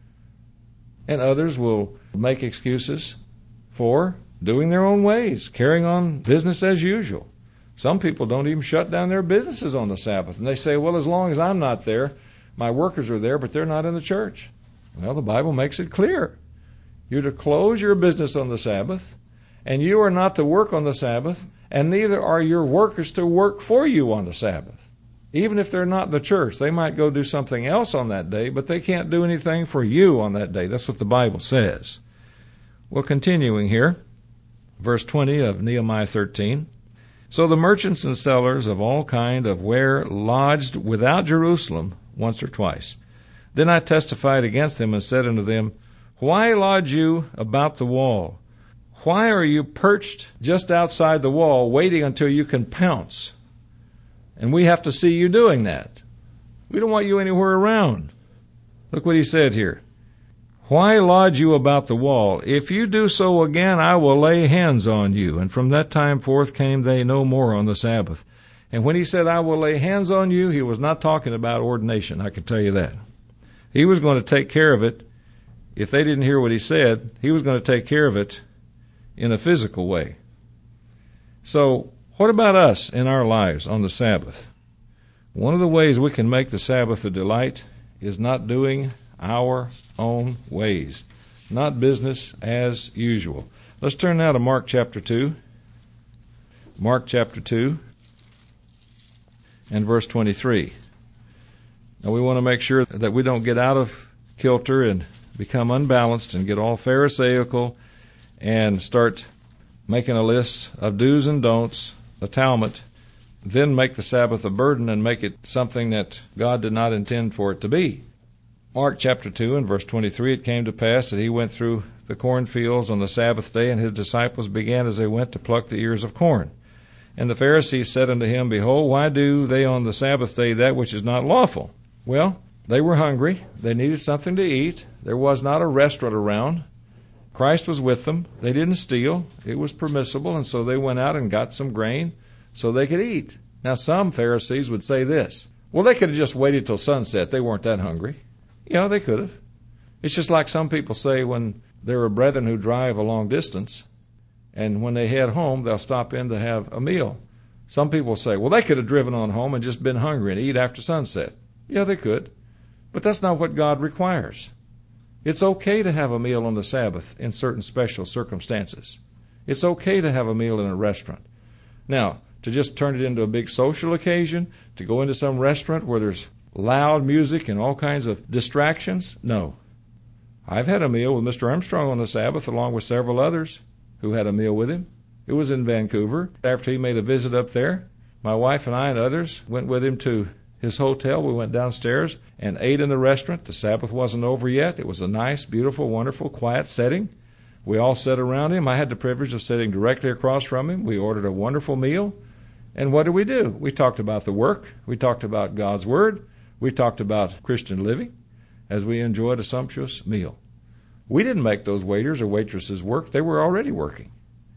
And others will make excuses for doing their own ways, carrying on business as usual. Some people don't even shut down their businesses on the Sabbath. And they say, well, as long as I'm not there, my workers are there, but they're not in the church. Well, the Bible makes it clear. You're to close your business on the Sabbath, and you are not to work on the Sabbath, and neither are your workers to work for you on the Sabbath. Even if they're not the church, they might go do something else on that day, but they can't do anything for you on that day. That's what the Bible says. Well, continuing here, verse twenty of Nehemiah thirteen. So the merchants and sellers of all kind of ware lodged without Jerusalem once or twice. Then I testified against them and said unto them, why lodge you about the wall? Why are you perched just outside the wall waiting until you can pounce? And we have to see you doing that. We don't want you anywhere around. Look what he said here. Why lodge you about the wall? If you do so again, I will lay hands on you. And from that time forth came they no more on the Sabbath. And when he said, I will lay hands on you, he was not talking about ordination, I can tell you that. He was going to take care of it. If they didn't hear what he said, he was going to take care of it in a physical way. So, what about us in our lives on the Sabbath? One of the ways we can make the Sabbath a delight is not doing our own ways, not business as usual. Let's turn now to Mark chapter two. Mark chapter two and verse twenty-three. Now we want to make sure that we don't get out of kilter and become unbalanced and get all pharisaical and start making a list of do's and don'ts, a Talmud, then make the Sabbath a burden and make it something that God did not intend for it to be. Mark chapter two and verse twenty-three, it came to pass that he went through the cornfields on the Sabbath day, and his disciples began as they went to pluck the ears of corn. And the Pharisees said unto him, Behold, why do they on the Sabbath day that which is not lawful? Well, they were hungry. They needed something to eat. There was not a restaurant around. Christ was with them. They didn't steal. It was permissible, and so they went out and got some grain so they could eat. Now, some Pharisees would say this, well, they could have just waited till sunset. They weren't that hungry. Yeah, they could have. It's just like some people say when there are brethren who drive a long distance, and when they head home, they'll stop in to have a meal. Some people say, well, they could have driven on home and just been hungry and eat after sunset. Yeah, they could. But that's not what God requires. It's okay to have a meal on the Sabbath in certain special circumstances. It's okay to have a meal in a restaurant. Now, to just turn it into a big social occasion, to go into some restaurant where there's loud music and all kinds of distractions, no. I've had a meal with Mister Armstrong on the Sabbath along with several others who had a meal with him. It was in Vancouver. After he made a visit up there, my wife and I and others went with him to his hotel. We went downstairs and ate in the restaurant. The Sabbath wasn't over yet. It was a nice, beautiful, wonderful, quiet setting. We all sat around him. I had the privilege of sitting directly across from him. We ordered a wonderful meal. And what did we do? We talked about the work. We talked about God's Word. We talked about Christian living as we enjoyed a sumptuous meal. We didn't make those waiters or waitresses work. They were already working.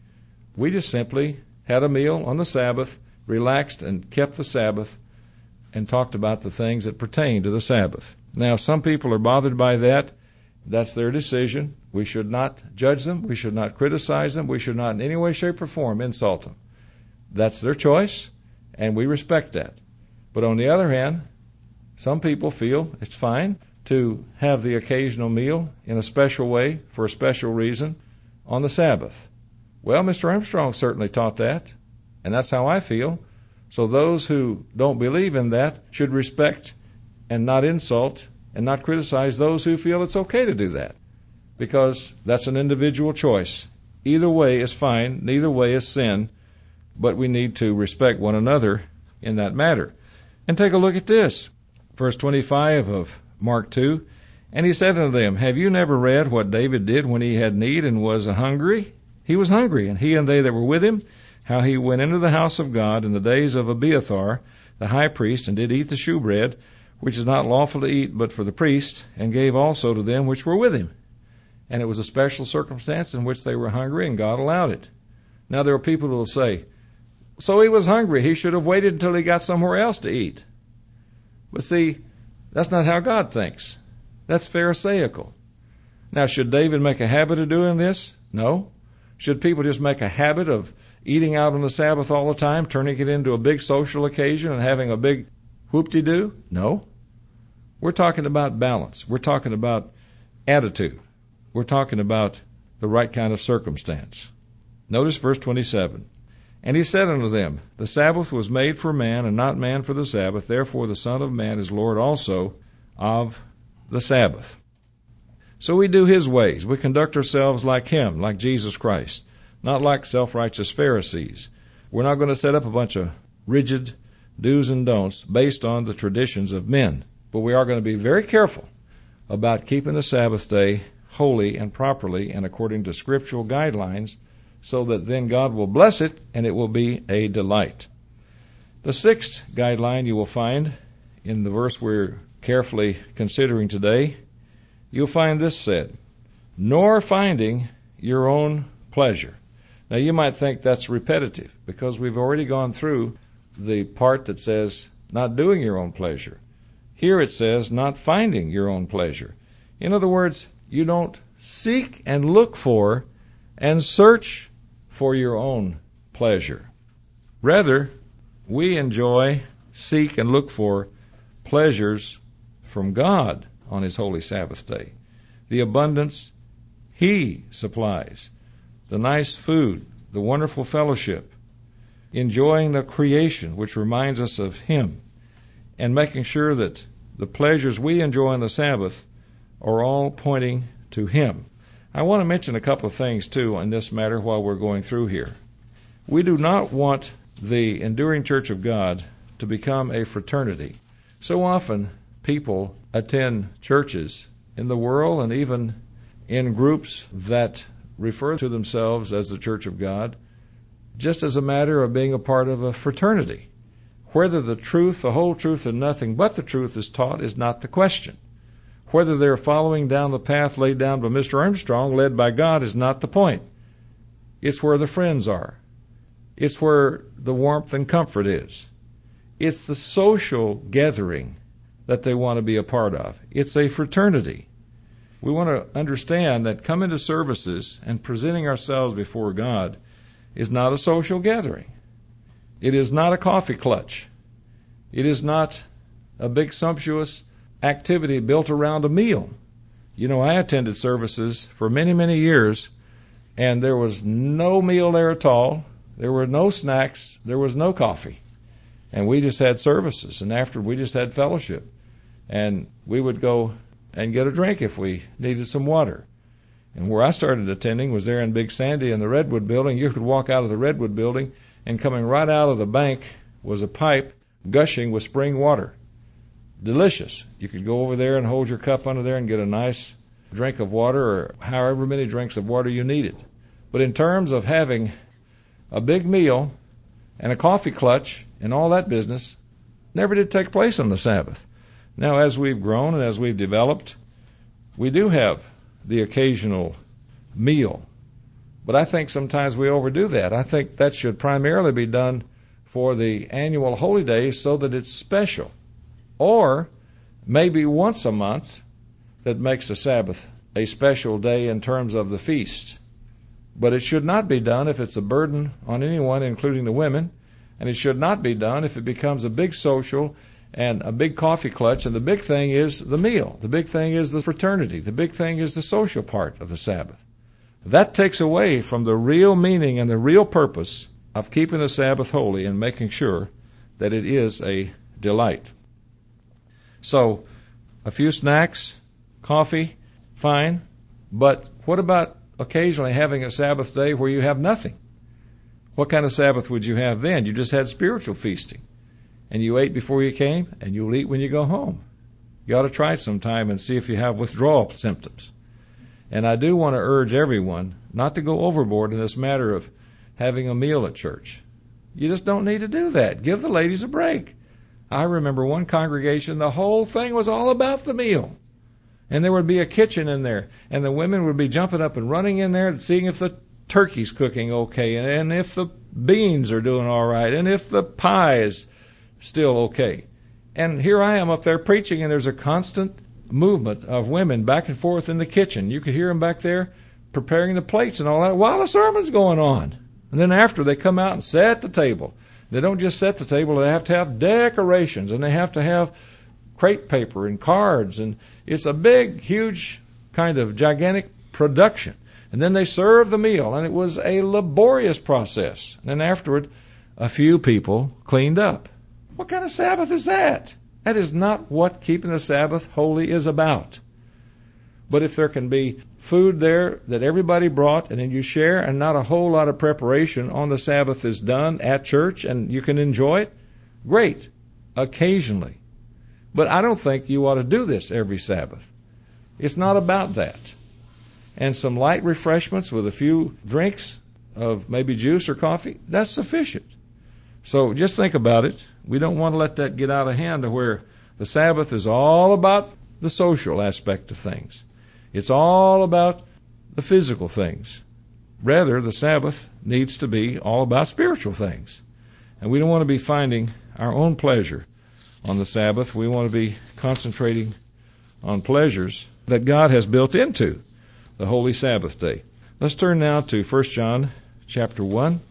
We just simply had a meal on the Sabbath, relaxed and kept the Sabbath, and talked about the things that pertain to the Sabbath. Now, some people are bothered by that. That's their decision. We should not judge them. We should not criticize them. We should not in any way, shape, or form insult them. That's their choice, and we respect that. But on the other hand, some people feel it's fine to have the occasional meal in a special way for a special reason on the Sabbath. Well, Mister Armstrong certainly taught that, and that's how I feel. So those who don't believe in that should respect and not insult and not criticize those who feel it's okay to do that, because that's an individual choice. Either way is fine, neither way is sin, but we need to respect one another in that matter. And take a look at this. Verse twenty-five of Mark two, And he said unto them, Have you never read what David did when he had need and was hungry? He was hungry, and he and they that were with him, how he went into the house of God in the days of Abiathar, the high priest, and did eat the shewbread, which is not lawful to eat but for the priest, and gave also to them which were with him. And it was a special circumstance in which they were hungry, and God allowed it. Now there are people who will say, so he was hungry, he should have waited until he got somewhere else to eat. But see, that's not how God thinks. That's Pharisaical. Now, should David make a habit of doing this? No. Should people just make a habit of eating out on the Sabbath all the time, turning it into a big social occasion and having a big whoop-de-doo? No. We're talking about balance. We're talking about attitude. We're talking about the right kind of circumstance. Notice verse twenty-seven. And he said unto them, The Sabbath was made for man, and not man for the Sabbath. Therefore the Son of Man is Lord also of the Sabbath. So we do his ways. We conduct ourselves like him, like Jesus Christ, not like self-righteous Pharisees. We're not going to set up a bunch of rigid do's and don'ts based on the traditions of men. But we are going to be very careful about keeping the Sabbath day holy and properly and according to scriptural guidelines so that then God will bless it and it will be a delight. The sixth guideline you will find in the verse we're carefully considering today, you'll find this said, nor finding your own pleasure. Now you might think that's repetitive because we've already gone through the part that says not doing your own pleasure. Here it says not finding your own pleasure. In other words, you don't seek and look for and search for your own pleasure. Rather, we enjoy, seek, and look for pleasures from God on His holy Sabbath day. The abundance He supplies, the nice food, the wonderful fellowship, enjoying the creation which reminds us of Him, and making sure that the pleasures we enjoy on the Sabbath are all pointing to Him. I want to mention a couple of things, too, on this matter while we're going through here. We do not want the Enduring Church of God to become a fraternity. So often people attend churches in the world and even in groups that refer to themselves as the Church of God just as a matter of being a part of a fraternity. Whether the truth, the whole truth, and nothing but the truth is taught is not the question. Whether they're following down the path laid down by Mister Armstrong, led by God, is not the point. It's where the friends are. It's where the warmth and comfort is. It's the social gathering that they want to be a part of. It's a fraternity. We want to understand that coming to services and presenting ourselves before God is not a social gathering. It is not a coffee clutch. It is not a big sumptuous activity built around a meal. You know, I attended services for many, many years, and there was no meal there at all. There were no snacks. There was no coffee. And we just had services, and after we just had fellowship. And we would go and get a drink if we needed some water. And where I started attending was there in Big Sandy in the Redwood Building. You could walk out of the Redwood Building, and coming right out of the bank was a pipe gushing with spring water. Delicious. You could go over there and hold your cup under there and get a nice drink of water, or however many drinks of water you needed. But in terms of having a big meal and a coffee clutch and all that business, never did take place on the Sabbath. Now, as we've grown and as we've developed, we do have the occasional meal. But I think sometimes we overdo that. I think that should primarily be done for the annual holy days so that it's special. Or maybe once a month that makes the Sabbath a special day in terms of the feast. But it should not be done if it's a burden on anyone, including the women. And it should not be done if it becomes a big social and a big coffee clutch, and the big thing is the meal. The big thing is the fraternity. The big thing is the social part of the Sabbath. That takes away from the real meaning and the real purpose of keeping the Sabbath holy and making sure that it is a delight. So, a few snacks, coffee, fine, but what about occasionally having a Sabbath day where you have nothing? What kind of Sabbath would you have then? You just had spiritual feasting. And you ate before you came, and you'll eat when you go home. You ought to try it sometime and see if you have withdrawal symptoms. And I do want to urge everyone not to go overboard in this matter of having a meal at church. You just don't need to do that. Give the ladies a break. I remember one congregation, the whole thing was all about the meal. And there would be a kitchen in there, and the women would be jumping up and running in there and seeing if the turkey's cooking okay, and, and if the beans are doing all right, and if the pie is still okay. And here I am up there preaching, and there's a constant movement of women back and forth in the kitchen. You could hear them back there preparing the plates and all that while the sermon's going on. And then after, they come out and set the table. They don't just set the table, they have to have decorations, and they have to have crepe paper and cards, and it's a big, huge, kind of gigantic production. And then they serve the meal, and it was a laborious process. And then afterward, a few people cleaned up. What kind of Sabbath is that? That is not what keeping the Sabbath holy is about. But if there can be food there that everybody brought and then you share, and not a whole lot of preparation on the Sabbath is done at church and you can enjoy it, great, occasionally. But I don't think you ought to do this every Sabbath. It's not about that. And some light refreshments with a few drinks of maybe juice or coffee, that's sufficient. So just think about it. We don't want to let that get out of hand to where the Sabbath is all about the social aspect of things. It's all about the physical things. Rather, the Sabbath needs to be all about spiritual things. And we don't want to be finding our own pleasure on the Sabbath. We want to be concentrating on pleasures that God has built into the holy Sabbath day. Let's turn now to First John chapter one.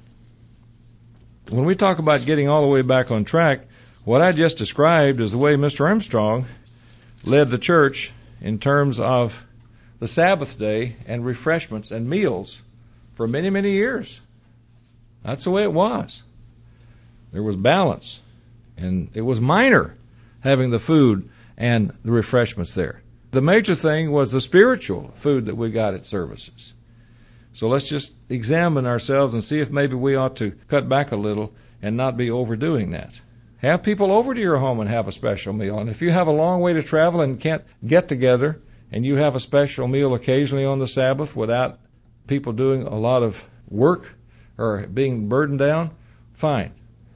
When we talk about getting all the way back on track, what I just described is the way Mister Armstrong led the church in terms of the Sabbath day and refreshments and meals for many, many years. That's the way it was. There was balance, and it was minor having the food and the refreshments there. The major thing was the spiritual food that we got at services. So let's just examine ourselves and see if maybe we ought to cut back a little and not be overdoing that. Have people over to your home and have a special meal. And if you have a long way to travel and can't get together, and you have a special meal occasionally on the Sabbath without people doing a lot of work or being burdened down, fine.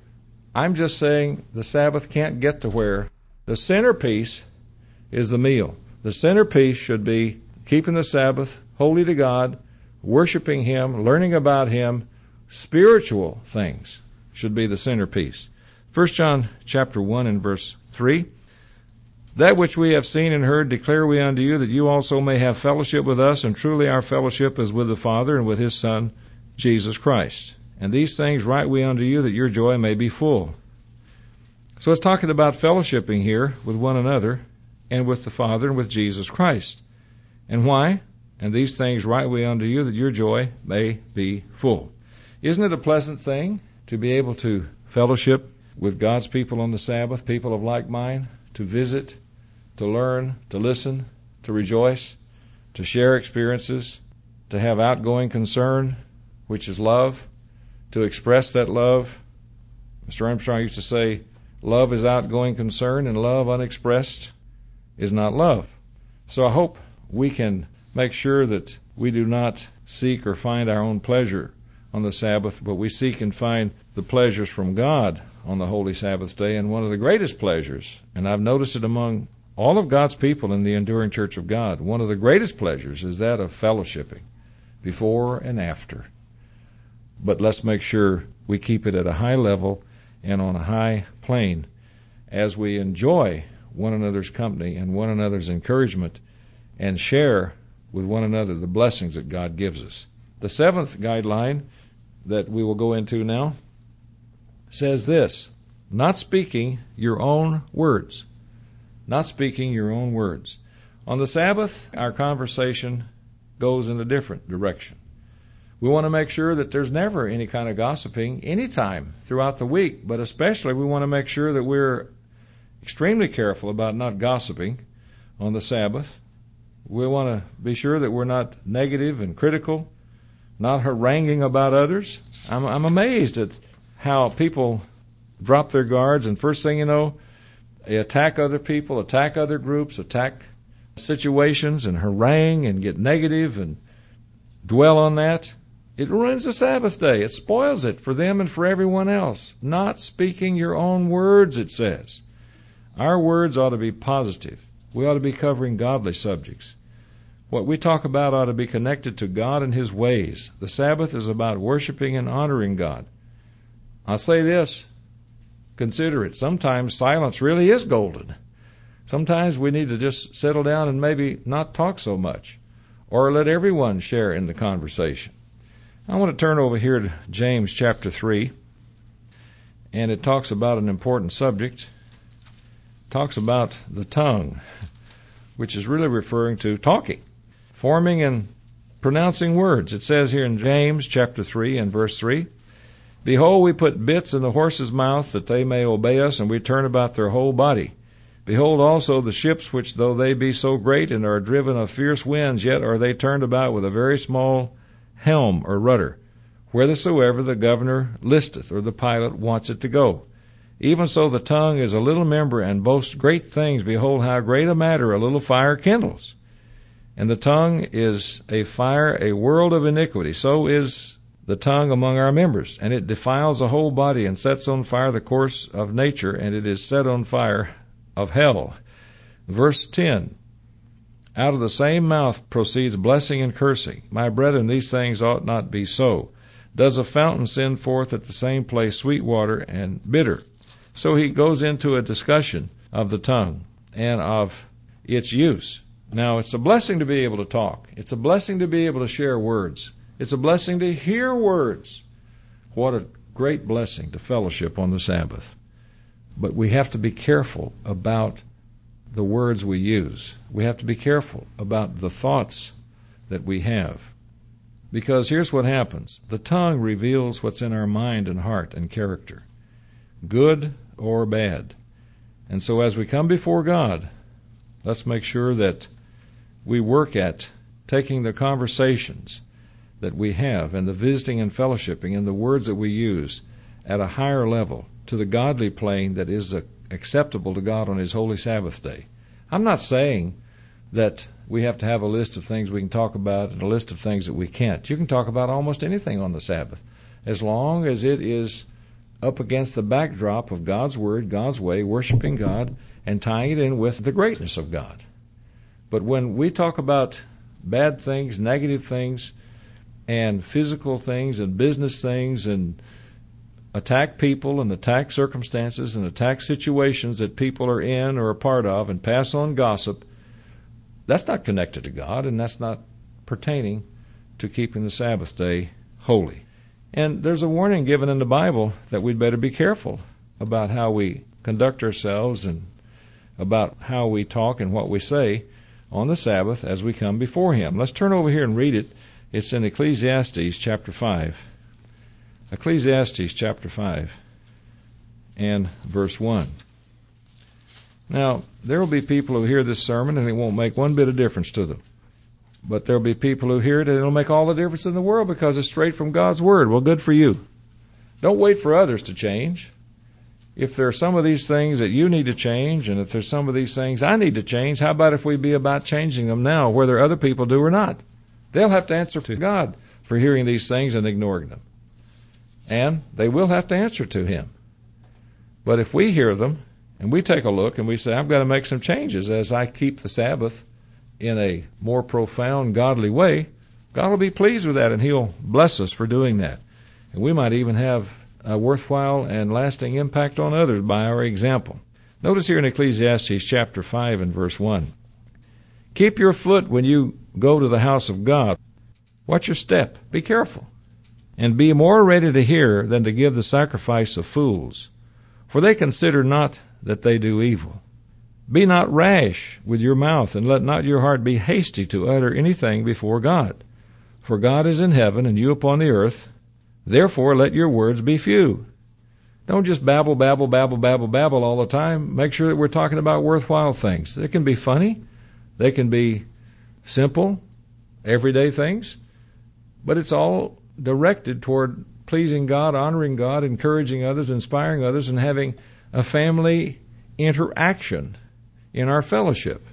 I'm just saying the Sabbath can't get to where the centerpiece is the meal. The centerpiece should be keeping the Sabbath holy to God, worshiping Him, learning about Him. Spiritual things should be the centerpiece. First John chapter one and verse three. That which we have seen and heard declare we unto you, that you also may have fellowship with us, and truly our fellowship is with the Father and with His Son, Jesus Christ. And these things write we unto you, that your joy may be full. So it's talking about fellowshipping here with one another, and with the Father, and with Jesus Christ. And why? And these things write we unto you, that your joy may be full. Isn't it a pleasant thing to be able to fellowship with God's people on the Sabbath, people of like mind, to visit, to learn, to listen, to rejoice, to share experiences, to have outgoing concern, which is love, to express that love? Mister Armstrong used to say, love is outgoing concern, and love unexpressed is not love. So I hope we can make sure that we do not seek or find our own pleasure on the Sabbath, but we seek and find the pleasures from God on the holy Sabbath day. And one of the greatest pleasures, and I've noticed it among all of God's people in the enduring church of God, one of the greatest pleasures is that of fellowshipping before and after. But let's make sure we keep it at a high level and on a high plane as we enjoy one another's company and one another's encouragement and share with one another the blessings that God gives us. The seventh guideline that we will go into now says this: not speaking your own words. Not speaking your own words. On the Sabbath, our conversation goes in a different direction. We want to make sure that there's never any kind of gossiping anytime throughout the week, but especially we want to make sure that we're extremely careful about not gossiping on the Sabbath. We want to be sure that we're not negative and critical, not haranguing about others. I'm, I'm amazed at how people drop their guards, and first thing you know, they attack other people, attack other groups, attack situations, and harangue and get negative and dwell on that. It ruins the Sabbath day. It spoils it for them and for everyone else. Not speaking your own words, it says. Our words ought to be positive. We ought to be covering godly subjects. What we talk about ought to be connected to God and His ways. The Sabbath is about worshiping and honoring God. I'll say this, consider it. Sometimes silence really is golden. Sometimes we need to just settle down and maybe not talk so much, or let everyone share in the conversation. I want to turn over here to James chapter three, and it talks about an important subject. It talks about the tongue, which is really referring to talking, forming and pronouncing words. It says here in James chapter three and verse three, behold, we put bits in the horses' mouths that they may obey us, and we turn about their whole body. Behold also the ships, which though they be so great and are driven of fierce winds, yet are they turned about with a very small helm or rudder, whithersoever the governor listeth, or the pilot wants it to go. Even so the tongue is a little member, and boasts great things. Behold, how great a matter a little fire kindles. And the tongue is a fire, a world of iniquity. So is the tongue among our members, and it defiles the whole body and sets on fire the course of nature, and it is set on fire of hell. Verse ten, out of the same mouth proceeds blessing and cursing. My brethren, these things ought not be so. Does a fountain send forth at the same place sweet water and bitter? So he goes into a discussion of the tongue and of its use. Now, it's a blessing to be able to talk. It's a blessing to be able to share words. It's a blessing to hear words. What a great blessing to fellowship on the Sabbath. But we have to be careful about the words we use. We have to be careful about the thoughts that we have. Because here's what happens. The tongue reveals what's in our mind and heart and character, good or bad. And so as we come before God, let's make sure that we work at taking the conversations that we have and the visiting and fellowshipping and the words that we use at a higher level to the godly plane that is acceptable to God on His holy Sabbath day. I'm not saying that we have to have a list of things we can talk about and a list of things that we can't. You can talk about almost anything on the Sabbath as long as it is up against the backdrop of God's Word, God's way, worshiping God, and tying it in with the greatness of God. But when we talk about bad things, negative things, and physical things and business things and attack people and attack circumstances and attack situations that people are in or a part of and pass on gossip, that's not connected to God, and that's not pertaining to keeping the Sabbath day holy. And there's a warning given in the Bible that we'd better be careful about how we conduct ourselves and about how we talk and what we say on the Sabbath as we come before Him. Let's turn over here and read it. It's in Ecclesiastes chapter five. Ecclesiastes chapter five and verse one. Now, there will be people who hear this sermon and it won't make one bit of difference to them. But there will be people who hear it and it will make all the difference in the world because it's straight from God's Word. Well, good for you. Don't wait for others to change. If there are some of these things that you need to change, and if there's some of these things I need to change, how about if we be about changing them now, whether other people do or not? They'll have to answer to God for hearing these things and ignoring them. And they will have to answer to Him. But if we hear them, and we take a look, and we say, I've got to make some changes as I keep the Sabbath in a more profound, godly way, God will be pleased with that, and He'll bless us for doing that. And we might even have a worthwhile and lasting impact on others by our example. Notice here in Ecclesiastes chapter five and verse one. Keep your foot when you go to the house of God. Watch your step. Be careful. And be more ready to hear than to give the sacrifice of fools. For they consider not that they do evil. Be not rash with your mouth, and let not your heart be hasty to utter anything before God. For God is in heaven, and you upon the earth. Therefore let your words be few. Don't just babble, babble, babble, babble, babble all the time. Make sure that we're talking about worthwhile things. They can be funny. They can be simple, everyday things. But it's all directed toward pleasing God, honoring God, encouraging others, inspiring others, and having a family interaction in our fellowship.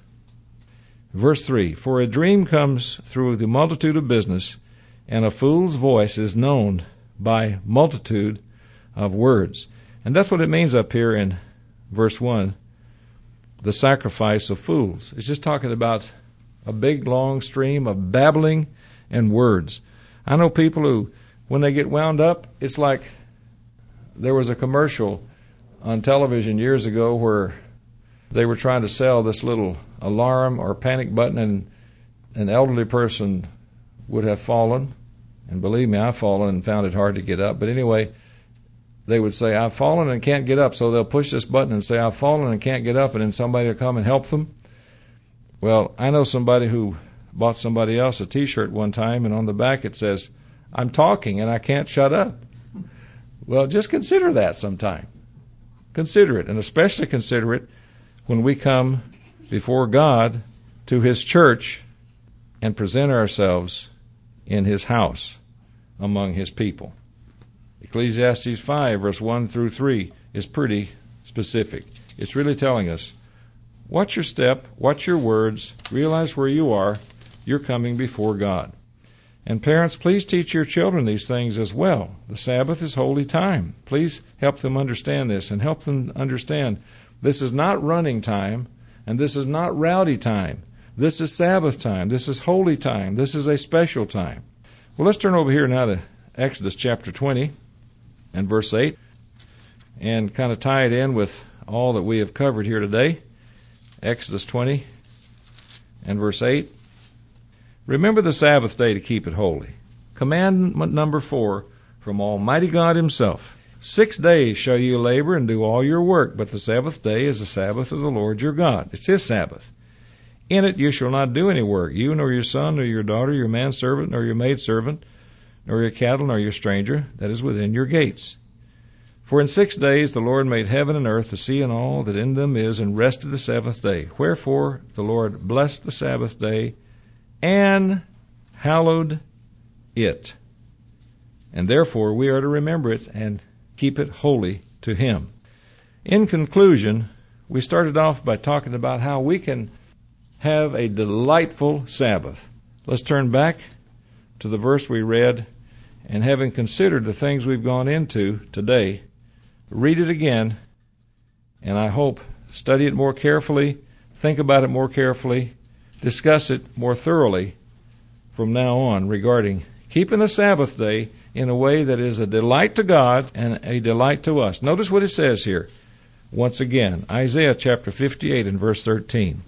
Verse three, for a dream comes through the multitude of business, and a fool's voice is known by multitude of words. And that's what it means up here in verse one, the sacrifice of fools. It's just talking about a big, long stream of babbling and words. I know people who, when they get wound up, it's like there was a commercial on television years ago where they were trying to sell this little alarm or panic button, and an elderly person would have fallen. And believe me, I've fallen and found it hard to get up. But anyway, they would say, I've fallen and can't get up. So they'll push this button and say, I've fallen and can't get up. And then somebody will come and help them. Well, I know somebody who bought somebody else a T-shirt one time, and on the back it says, I'm talking and I can't shut up. Well, just consider that sometime. Consider it, and especially consider it when we come before God to His church and present ourselves in His house among His people. Ecclesiastes five, verse one through three is pretty specific. It's really telling us, watch your step, watch your words, realize where you are. You're coming before God. And parents, please teach your children these things as well. The Sabbath is holy time. Please help them understand this and help them understand this is not running time and this is not rowdy time. This is Sabbath time. This is holy time. This is a special time. Well, let's turn over here now to Exodus chapter twenty and verse eight and kind of tie it in with all that we have covered here today. Exodus twenty and verse eight. Remember the Sabbath day to keep it holy. Commandment number four from Almighty God Himself. Six days shall you labor and do all your work, but the seventh day is the Sabbath of the Lord your God. It's His Sabbath. In it you shall not do any work, you nor your son, nor your daughter, your manservant, nor your maidservant, nor your cattle, nor your stranger that is within your gates. For in six days the Lord made heaven and earth, the sea and all that in them is, and rested the seventh day. Wherefore the Lord blessed the Sabbath day and hallowed it. And therefore we are to remember it and keep it holy to Him. In conclusion, we started off by talking about how we can have a delightful Sabbath. Let's turn back to the verse we read, and having considered the things we've gone into today, read it again, and I hope study it more carefully, think about it more carefully, discuss it more thoroughly from now on regarding keeping the Sabbath day in a way that is a delight to God and a delight to us. Notice what it says here. Once again, Isaiah chapter fifty-eight and verse thirteen.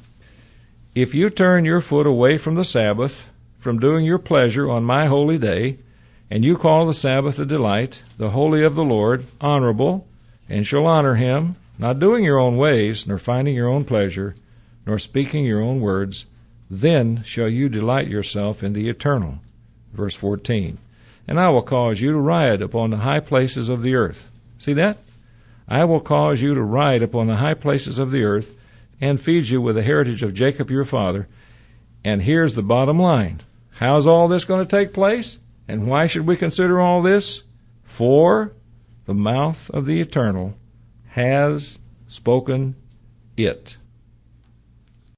If you turn your foot away from the Sabbath, from doing your pleasure on my holy day, and you call the Sabbath a delight, the holy of the Lord, honorable, and shall honor Him, not doing your own ways, nor finding your own pleasure, nor speaking your own words, then shall you delight yourself in the eternal. Verse fourteen. And I will cause you to ride upon the high places of the earth. See that? I will cause you to ride upon the high places of the earth, and feed you with the heritage of Jacob your father. And here's the bottom line. How's all this going to take place? And why should we consider all this? For the mouth of the Eternal has spoken it.